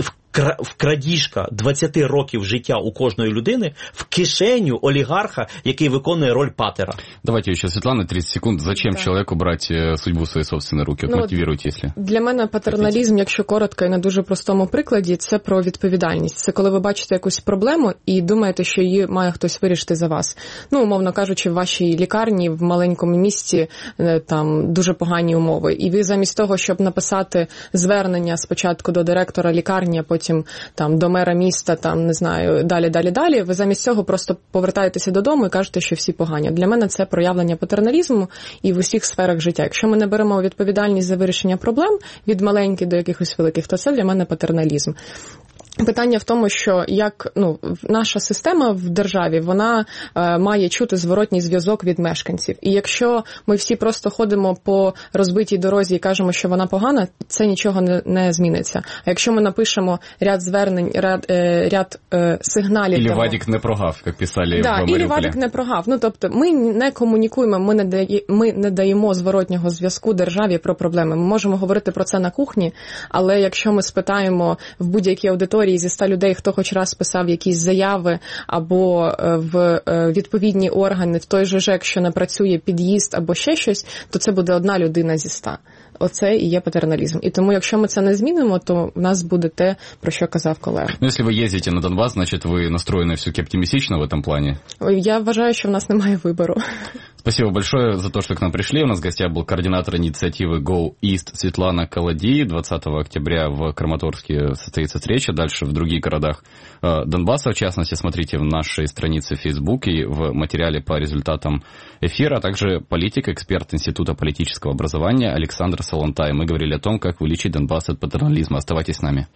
вкрадіжка двадцять років життя у кожної людини в кишеню олігарха, який виконує роль патера. Давайте еще, Светлана, тридцать секунд. Зачем да. человеку брать судьбу в свої собственні руки? От ну, мотивируйте, якщо. Для мене патерналізм, якщо коротко і на дуже простому прикладі, це про відповідальність. Це коли ви бачите якусь проблему і думаєте, що її має хтось вирішити за вас. Ну, умовно кажучи, в вашій лікарні в маленькому місті там дуже погані умови. І ви замість того, щоб написати звернення спочатку до директора лікарні, а потім там до мера міста, там, не знаю, далі, далі, далі, ви замість цього просто повертаєтеся додому і кажете, що всі погані. Для мене це проявлення патерналізму і в усіх сферах життя. Якщо ми не беремо відповідальність за вирішення проблем від маленьких до якихось великих, то це для мене патерналізм. Питання в тому, що як ну наша система в державі, вона е, має чути зворотній зв'язок від мешканців. І якщо ми всі просто ходимо по розбитій дорозі і кажемо, що вона погана, це нічого не, не зміниться. А якщо ми напишемо ряд звернень, ряд, е, ряд е, сигналів... Ілі Вадік не прогав, як писали да, в Маріуполі. Ілі Вадік не прогав. Ну, тобто, ми не комунікуємо, ми не, дає, ми не даємо зворотнього зв'язку державі про проблеми. Ми можемо говорити про це на кухні, але якщо ми спитаємо в будь-якій аудиторії зі ста людей, хто хоч раз писав якісь заяви або в відповідні органи в той же ЖЕК, що не працює під'їзд або ще щось, то це буде одна людина зі ста. Оце і є патерналізм. І тому, якщо ми це не змінимо, то в нас буде те, про що казав колега. Ну, якщо ви їздите на Донбас, значить ви настроєні все-таки оптимістично в цьому плані? Я вважаю, що в нас немає вибору. Спасибо большое за то, что к нам пришли. У нас в гостях был координатор инициативы Go East Светлана Колодей. двадцатого октября в Краматорске состоится встреча. Дальше в других городах Донбасса. В частности, смотрите в нашей странице в Facebook и в материале по результатам эфира. А также политик, эксперт Института политического образования Александр Солонтай. Мы говорили о том, как вылечить Донбасс от патернализма. Оставайтесь с нами.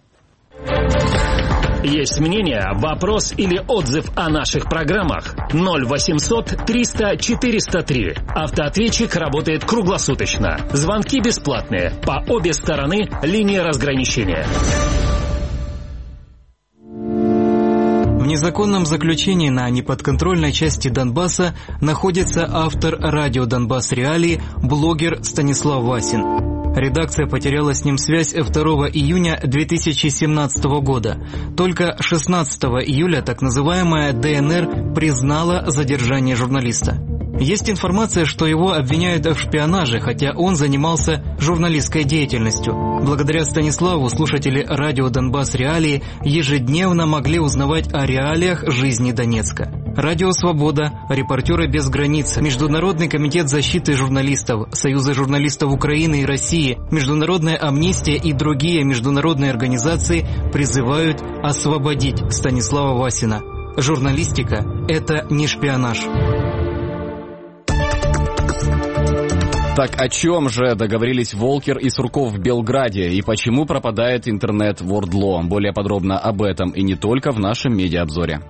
Есть мнение, вопрос или отзыв о наших программах? ноль восемьсот триста четыреста три. Автоответчик работает круглосуточно. Звонки бесплатные. По обе стороны линии разграничения. В незаконном заключении на неподконтрольной части Донбасса находится автор радио «Донбасс Реалии», блогер Станислав Васин. Редакция потеряла с ним связь второго июня две тысячи семнадцатого года. Только шестнадцатого июля так называемая ДНР признала задержание журналиста. Есть информация, что его обвиняют в шпионаже, хотя он занимался журналистской деятельностью. Благодаря Станиславу слушатели радио «Донбасс Реалии» ежедневно могли узнавать о реалиях жизни Донецка. Радио «Свобода», «Репортеры без границ», Международный комитет защиты журналистов, Союзы журналистов Украины и России, Международная амнистия и другие международные организации призывают освободить Станислава Васина. Журналистика – это не шпионаж. Так о чем же договорились Волкер и Сурков в Белграде и почему пропадает интернет в Ордло? Более подробно об этом и не только в нашем медиаобзоре.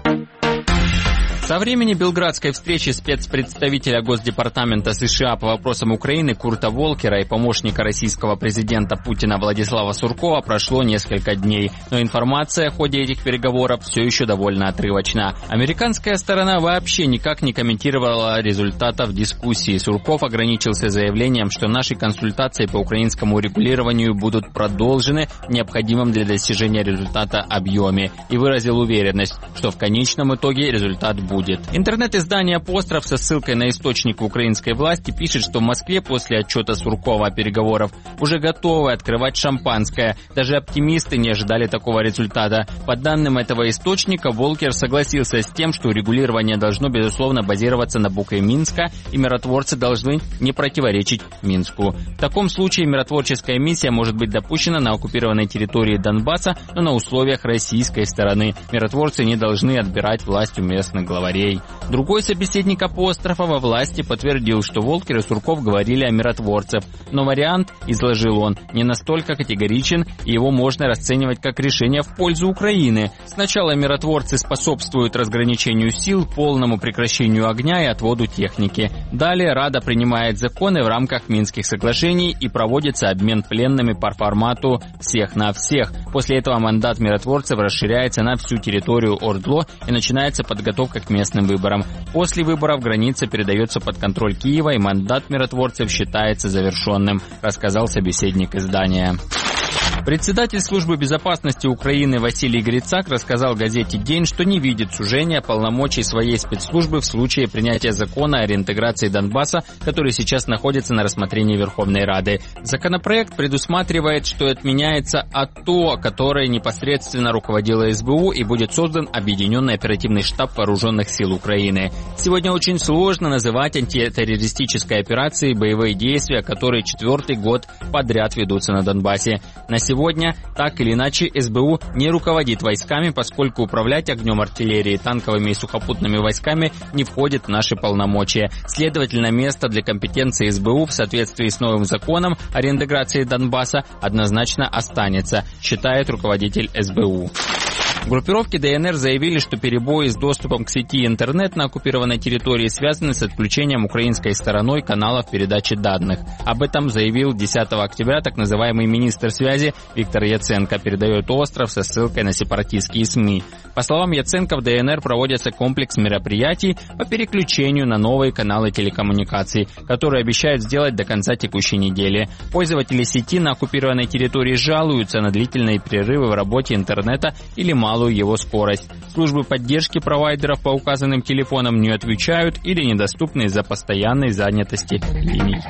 Со времени белградской встречи спецпредставителя Госдепартамента США по вопросам Украины Курта Волкера и помощника российского президента Путина Владислава Суркова прошло несколько дней, но информация в ходе этих переговоров все еще довольно отрывочна. Американская сторона вообще никак не комментировала результатов дискуссии. Сурков ограничился заявлением, что наши консультации по украинскому урегулированию будут продолжены в необходимом для достижения результата объеме и выразил уверенность, что в конечном итоге результат будет. Будет. Интернет-издание «Апостроф» со ссылкой на источник украинской власти пишет, что в Москве после отчета Суркова о переговорах уже готовы открывать шампанское. Даже оптимисты не ожидали такого результата. По данным этого источника, Волкер согласился с тем, что урегулирование должно, безусловно, базироваться на букве Минска, и миротворцы должны не противоречить Минску. В таком случае миротворческая миссия может быть допущена на оккупированной территории Донбасса, но на условиях российской стороны. Миротворцы не должны отбирать власть у местных главарей. Другой собеседник «Апострофа» во власти подтвердил, что Волкер и Сурков говорили о миротворцах, но вариант, изложил он, не настолько категоричен, и его можно расценивать как решение в пользу Украины. Сначала миротворцы способствуют разграничению сил, полному прекращению огня и отводу техники. Далее Рада принимает законы в рамках Минских соглашений и проводится обмен пленными по формату «всех на всех». После этого мандат миротворцев расширяется на всю территорию Ордло и начинается подготовка к местным выборам. После выборов граница передается под контроль Киева, и мандат миротворцев считается завершенным, рассказал собеседник издания. Председатель службы безопасности Украины Василий Грицак рассказал газете «День», что не видит сужения полномочий своей спецслужбы в случае принятия закона о реинтеграции Донбасса, который сейчас находится на рассмотрении Верховной Рады. Законопроект предусматривает, что отменяется АТО, которое непосредственно руководило СБУ, и будет создан Объединенный оперативный штаб Вооруженных сил Украины. Сегодня очень сложно называть антитеррористической операцией боевые действия, которые четвертый год подряд ведутся на Донбассе. На сегодня, так или иначе, СБУ не руководит войсками, поскольку управлять огнем артиллерии, танковыми и сухопутными войсками не входит в наши полномочия. Следовательно, место для компетенции СБУ в соответствии с новым законом о реинтеграции Донбасса однозначно останется, считает руководитель СБУ. Группировки ДНР заявили, что перебои с доступом к сети интернет на оккупированной территории связаны с отключением украинской стороной каналов передачи данных. Об этом заявил десятого октября так называемый министр связи Виктор Яценко, передает «Остров» со ссылкой на сепаратистские СМИ. По словам Яценко, в ДНР проводится комплекс мероприятий по переключению на новые каналы телекоммуникаций, которые обещают сделать до конца текущей недели. Пользователи сети на оккупированной территории жалуются на длительные перерывы в работе интернета или малую его скорость. Службы поддержки провайдеров по указанным телефонам не отвечают или недоступны из-за постоянной занятости линий.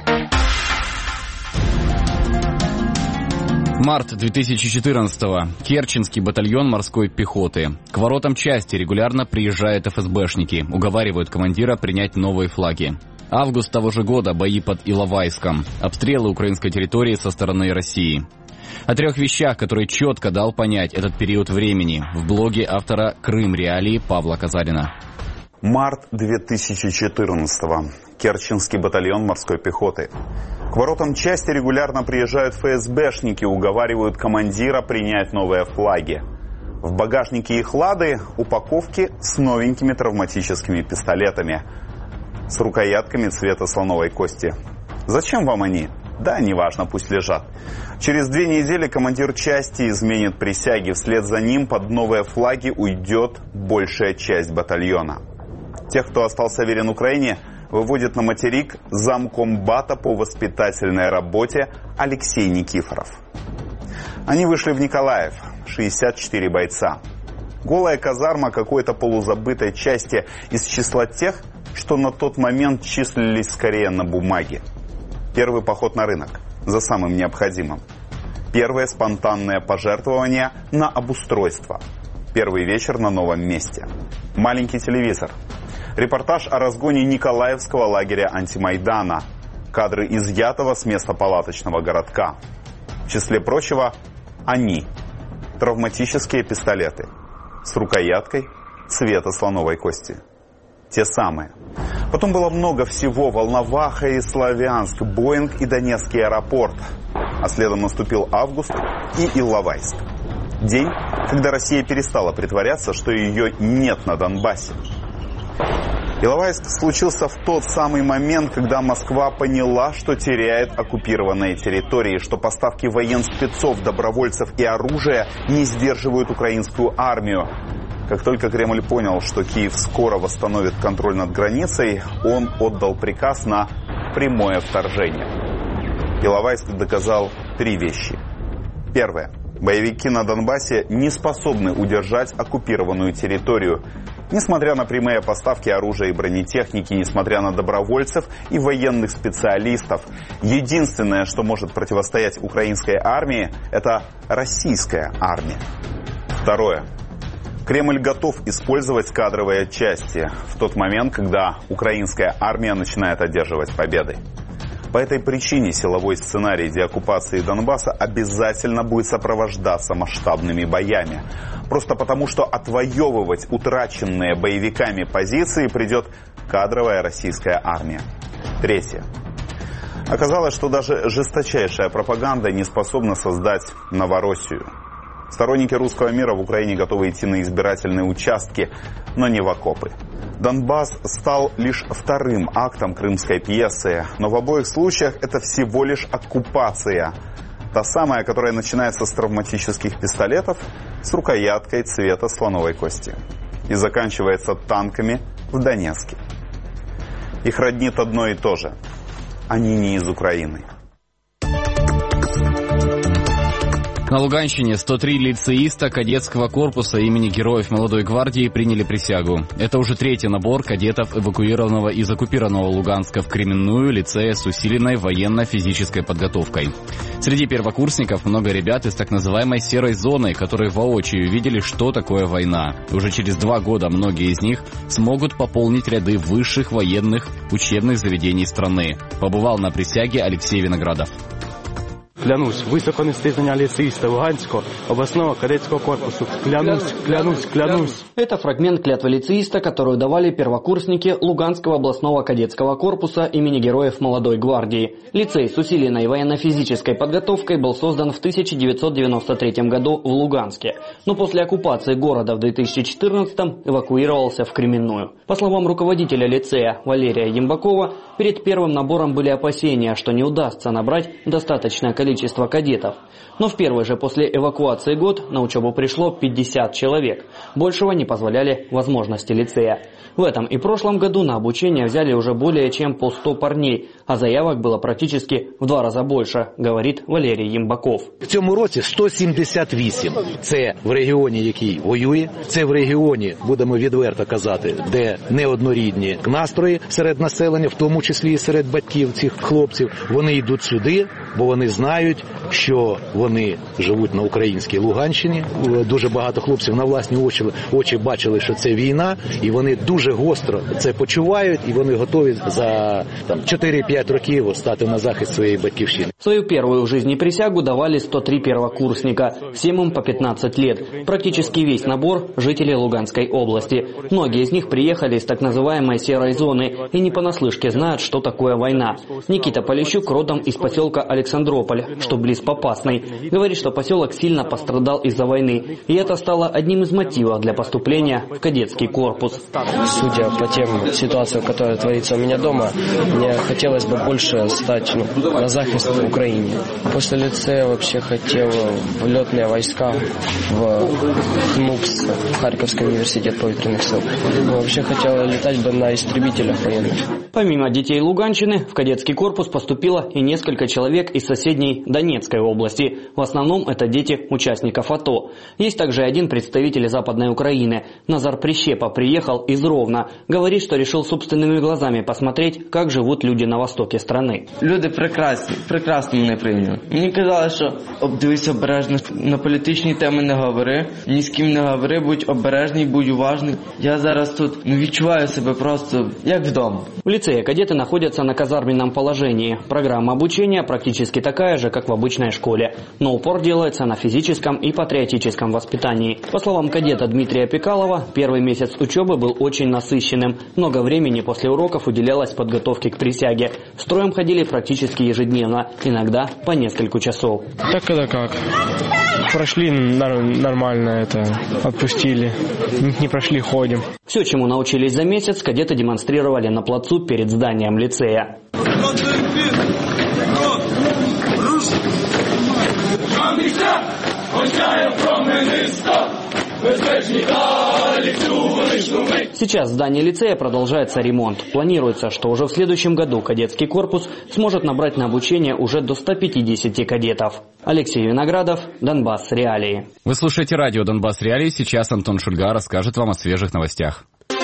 Март две тысячи четырнадцатого. Керченский батальон морской пехоты. К воротам части регулярно приезжают эф эс бэшники, уговаривают командира принять новые флаги. Август того же года. Бои под Иловайском. Обстрелы украинской территории со стороны России. О трех вещах, которые четко дал понять этот период времени, в блоге автора «Крым. Реалии» Павла Казарина. Март две тысячи четырнадцатого. Керченский батальон морской пехоты. К воротам части регулярно приезжают эф эс бэшники, уговаривают командира принять новые флаги. В багажнике их «Лады» упаковки с новенькими травматическими пистолетами с рукоятками цвета слоновой кости. Зачем вам они? Да, неважно, пусть лежат. Через две недели командир части изменит присяги. Вслед за ним под новые флаги уйдет большая часть батальона. Тех, кто остался верен Украине, выводит на материк замкомбата по воспитательной работе Алексей Никифоров. Они вышли в Николаев, шестьдесят четыре бойца. Голая казарма какой-то полузабытой части из числа тех, что на тот момент числились скорее на бумаге. Первый поход на рынок за самым необходимым. Первое спонтанное пожертвование на обустройство. Первый вечер на новом месте. Маленький телевизор. Репортаж о разгоне Николаевского лагеря антимайдана. Кадры изъятого с места палаточного городка. В числе прочего, они. Травматические пистолеты. С рукояткой цвета слоновой кости. Те самые. Потом было много всего. Волноваха и Славянск, Боинг и Донецкий аэропорт. А следом наступил август и Иловайск. День, когда Россия перестала притворяться, что ее нет на Донбассе. Иловайск случился в тот самый момент, когда Москва поняла, что теряет оккупированные территории, что поставки военспецов, добровольцев и оружия не сдерживают украинскую армию. Как только Кремль понял, что Киев скоро восстановит контроль над границей, он отдал приказ на прямое вторжение. Иловайск доказал три вещи. Первое. Боевики на Донбассе не способны удержать оккупированную территорию. Несмотря на прямые поставки оружия и бронетехники, несмотря на добровольцев и военных специалистов, единственное, что может противостоять украинской армии, это российская армия. Второе. Кремль готов использовать кадровые части в тот момент, когда украинская армия начинает одерживать победы. По этой причине силовой сценарий деоккупации Донбасса обязательно будет сопровождаться масштабными боями. Просто потому, что отвоевывать утраченные боевиками позиции придет кадровая российская армия. Третье. Оказалось, что даже жесточайшая пропаганда не способна создать Новороссию. Сторонники русского мира в Украине готовы идти на избирательные участки, но не в окопы. Донбасс стал лишь вторым актом крымской пьесы, но в обоих случаях это всего лишь оккупация. Та самая, которая начинается с травматических пистолетов с рукояткой цвета слоновой кости и заканчивается танками в Донецке. Их роднит одно и то же. Они не из Украины. На Луганщине сто три лицеиста кадетского корпуса имени Героев Молодой гвардии приняли присягу. Это уже третий набор кадетов, эвакуированного из оккупированного Луганска в Кременную лицея с усиленной военно-физической подготовкой. Среди первокурсников много ребят из так называемой серой зоны, которые воочию видели, что такое война. Уже через два года многие из них смогут пополнить ряды высших военных учебных заведений страны. Побывал на присяге Алексей Виноградов. Клянусь високо нести знання ліцеїста Луганського областного кадетского корпуса. Клянусь, клянусь, клянусь. Это фрагмент клятвы лицеиста, которую давали первокурсники Луганского областного кадетского корпуса имени Героев Молодой гвардии. Лицей с усиленной военно-физической подготовкой был создан в тысяча девятьсот девяносто третьем году в Луганске, но после оккупации города в две тысячи четырнадцатом эвакуировался в Кременную. По словам руководителя лицея Валерия Ямбакова, перед первым набором были опасения, что не удастся набрать достаточное количество количество кадетов. Но в первый же после эвакуации год на учебу пришло пятьдесят человек. Большего не позволяли возможности лицея. В этом и прошлом году на обучение взяли уже более чем по сто парней, а заявок было практически в два раза больше, говорит Валерій Ємбаков. В цьому році сто сімдесят вісім. Це в регіоні, який воює. Це в регіоні, будемо відверто казати, де неоднорідні настрої серед населення, в тому числі і серед батьків цих хлопців. Вони йдуть сюди, бо вони знають, що вони живуть на українській Луганщині. Дуже багато хлопців на власні очі, очі бачили, що це війна, і вони дуже гостро це почувають, і вони готові за там, чотири-п'ять років стати на захист своєї батьківщини. Свою первую в жизни присягу давали сто три первокурсника, всем им по пятнадцать лет. Практически весь набор – жители Луганской области. Многие из них приехали из так называемой серой зоны и не понаслышке знают, что такое война. Никита Полищук родом из поселка Александрополь, что близ Попасной. Говорит, что поселок сильно пострадал из-за войны, и это стало одним из мотивов для поступления в кадетский корпус. Судя по тем ситуациям, которые творится у меня дома, мне хотелось бы больше стать ну, на захист в Украине. После лицея вообще хотел в летные войска, в ХНУПС, Харьковский университет повітряных сил. Вообще хотел летать бы на истребителях военных. Помимо детей Луганщины, в кадетский корпус поступило и несколько человек из соседней Донецкой области. В основном это дети участников АТО. Есть также один представитель Западной Украины. Назар Прищепа приехал из Ровно. Говорит, что решил собственными глазами посмотреть, как живут люди на востоке страны. Люди прекрасні, прекрасно мене прийняли. Мені казали, що обдивись обережно, на політичні теми не говори, ні з ким не говори, будь обережний, будь уважний. Я зараз тут нові відчуваю себе просто як вдома. В лицее кадеты находятся на казарменном положении. Программа обучения практически такая же, как в обычной школе. Но упор делается на физическом и патриотическом воспитании. По словам кадета Дмитрия Пикалова, первый месяц учебы был очень насыщенным. Много времени после уроков уделялось подготовке к присяге. Строем ходили практически ежедневно, иногда по несколько часов. Так это как? Прошли нормально это, отпустили. Не прошли, ходим. Все, чему научились за месяц, кадеты демонстрировали на плацу перед зданием лицея. Сейчас в здании лицея продолжается ремонт. Планируется, что уже в следующем году кадетский корпус сможет набрать на обучение уже до ста пятидесяти кадетов. Алексей Виноградов, Донбасс Реалии. Вы слушаете радио Донбасс Реалии. Сейчас Антон Шульга расскажет вам о свежих новостях.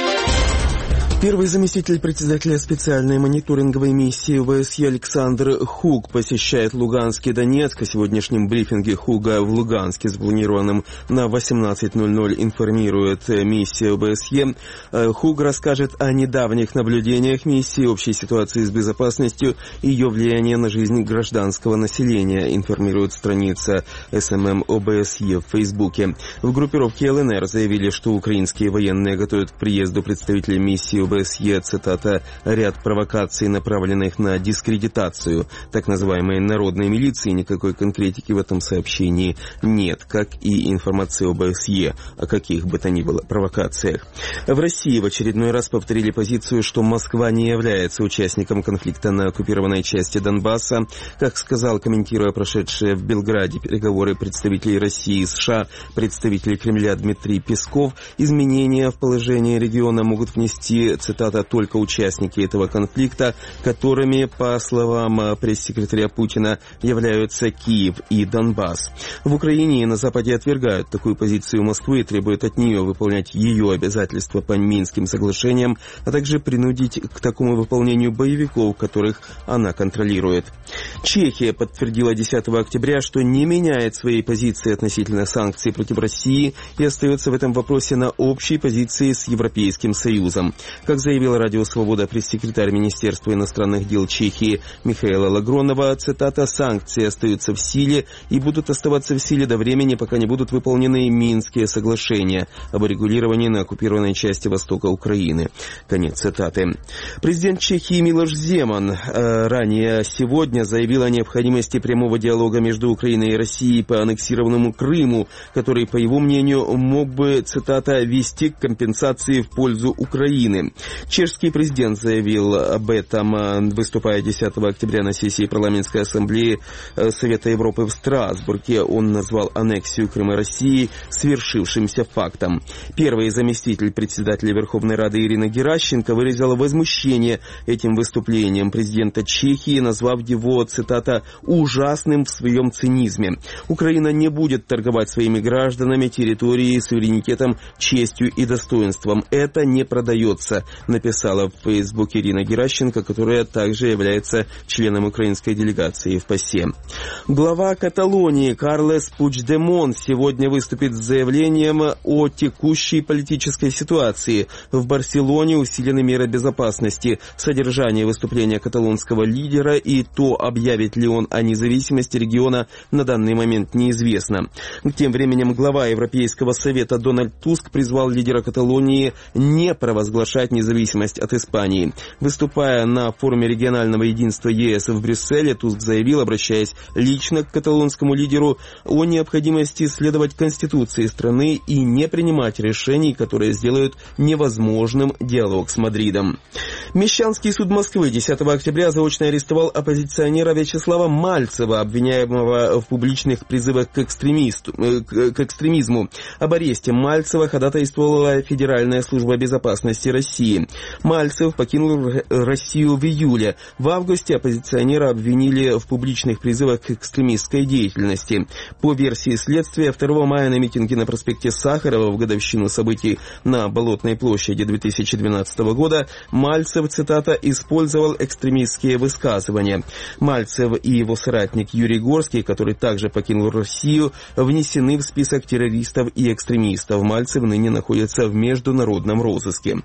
Первый заместитель председателя специальной мониторинговой миссии ОБСЕ Александр Хуг посещает Луганск и Донецк. О сегодняшнем брифинге Хуга в Луганске, запланированном на восемнадцать ноль ноль, информирует миссия ОБСЕ. Хуг расскажет о недавних наблюдениях миссии, общей ситуации с безопасностью и ее влияние на жизнь гражданского населения, информирует страница эс эм эм ОБСЕ в Фейсбуке. В группировке эл эн эр заявили, что украинские военные готовят к приезду представителей миссии ОБСЕ ОБСЕ, цитата, «ряд провокаций, направленных на дискредитацию так называемой народной милиции». Никакой конкретики в этом сообщении нет, как и информации ОБСЕ о каких бы то ни было провокациях. В России в очередной раз повторили позицию, что Москва не является участником конфликта на оккупированной части Донбасса. Как сказал, комментируя прошедшие в Белграде переговоры представителей России и США, представитель Кремля Дмитрий Песков, изменения в положении региона могут внести, цитата, «только участники этого конфликта, которыми, по словам пресс-секретаря Путина, являются Киев и Донбасс». В Украине и на Западе отвергают такую позицию Москвы и требуют от нее выполнять ее обязательства по Минским соглашениям, а также принудить к такому выполнению боевиков, которых она контролирует. Чехия подтвердила десятого октября, что не меняет своей позиции относительно санкций против России и остается в этом вопросе на общей позиции с Европейским Союзом. Как заявила Радио Свобода пресс-секретарь Министерства иностранных дел Чехии Михаила Лагронова, цитата, «санкции остаются в силе и будут оставаться в силе до времени, пока не будут выполнены Минские соглашения об урегулировании на оккупированной части востока Украины». Конец цитаты. Президент Чехии Милош Земан э, ранее сегодня заявил о необходимости прямого диалога между Украиной и Россией по аннексированному Крыму, который, по его мнению, мог бы, цитата, «вести к компенсации в пользу Украины». Чешский президент заявил об этом, выступая десятого октября на сессии парламентской ассамблеи Совета Европы в Страсбурге. Он назвал аннексию Крыма России свершившимся фактом. Первый заместитель председателя Верховной Рады Ирина Геращенко выразила возмущение этим выступлением президента Чехии, назвав его, цитата, «ужасным в своем цинизме». Украина не будет торговать своими гражданами, территорией, суверенитетом, честью и достоинством. Это не продается, написала в Фейсбуке Ирина Геращенко, которая также является членом украинской делегации в ПАСЕ. Глава Каталонии Карлес Пучдемон сегодня выступит с заявлением о текущей политической ситуации. В Барселоне усилены меры безопасности. Содержание выступления каталонского лидера и то, объявит ли он о независимости региона, на данный момент неизвестно. Тем временем глава Европейского совета Дональд Туск призвал лидера Каталонии не провозглашать независимость от Испании. Выступая на форуме регионального единства ЕС в Брюсселе, Туск заявил, обращаясь лично к каталонскому лидеру, о необходимости следовать Конституции страны и не принимать решений, которые сделают невозможным диалог с Мадридом. Мещанский суд Москвы десятого октября заочно арестовал оппозиционера Вячеслава Мальцева, обвиняемого в публичных призывах к, экстремисту, к экстремизму. Об аресте Мальцева ходатайствовала Федеральная служба безопасности России. Мальцев покинул Россию в июле. В августе оппозиционера обвинили в публичных призывах к экстремистской деятельности. По версии следствия, второго мая на митинге на проспекте Сахарова в годовщину событий на Болотной площади две тысячи двенадцатого года Мальцев, цитата, «использовал экстремистские высказывания». Мальцев и его соратник Юрий Горский, который также покинул Россию, внесены в список террористов и экстремистов. Мальцев ныне находится в международном розыске.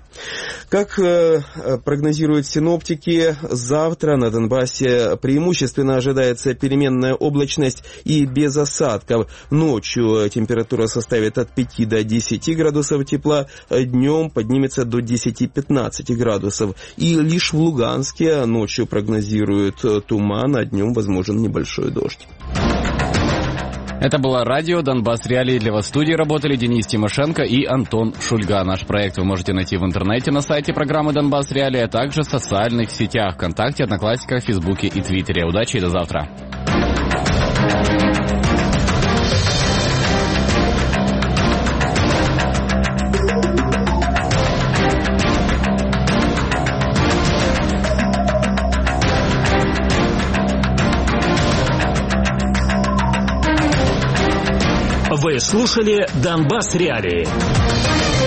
Как э, прогнозируют синоптики, завтра на Донбассе преимущественно ожидается переменная облачность и без осадков. Ночью температура составит от пяти до десяти градусов тепла, днем поднимется до десяти-пятнадцати градусов. И лишь в Луганске ночью прогнозируют туман, а днем возможен небольшой дождь. Это было радио «Донбасс Реалии». Для вас в студии работали Денис Тимошенко и Антон Шульга. Наш проект вы можете найти в интернете на сайте программы «Донбасс Реалии», а также в социальных сетях ВКонтакте, Одноклассниках, Фейсбуке и Твиттере. Удачи и до завтра. Вы слушали «Донбасс Реалии».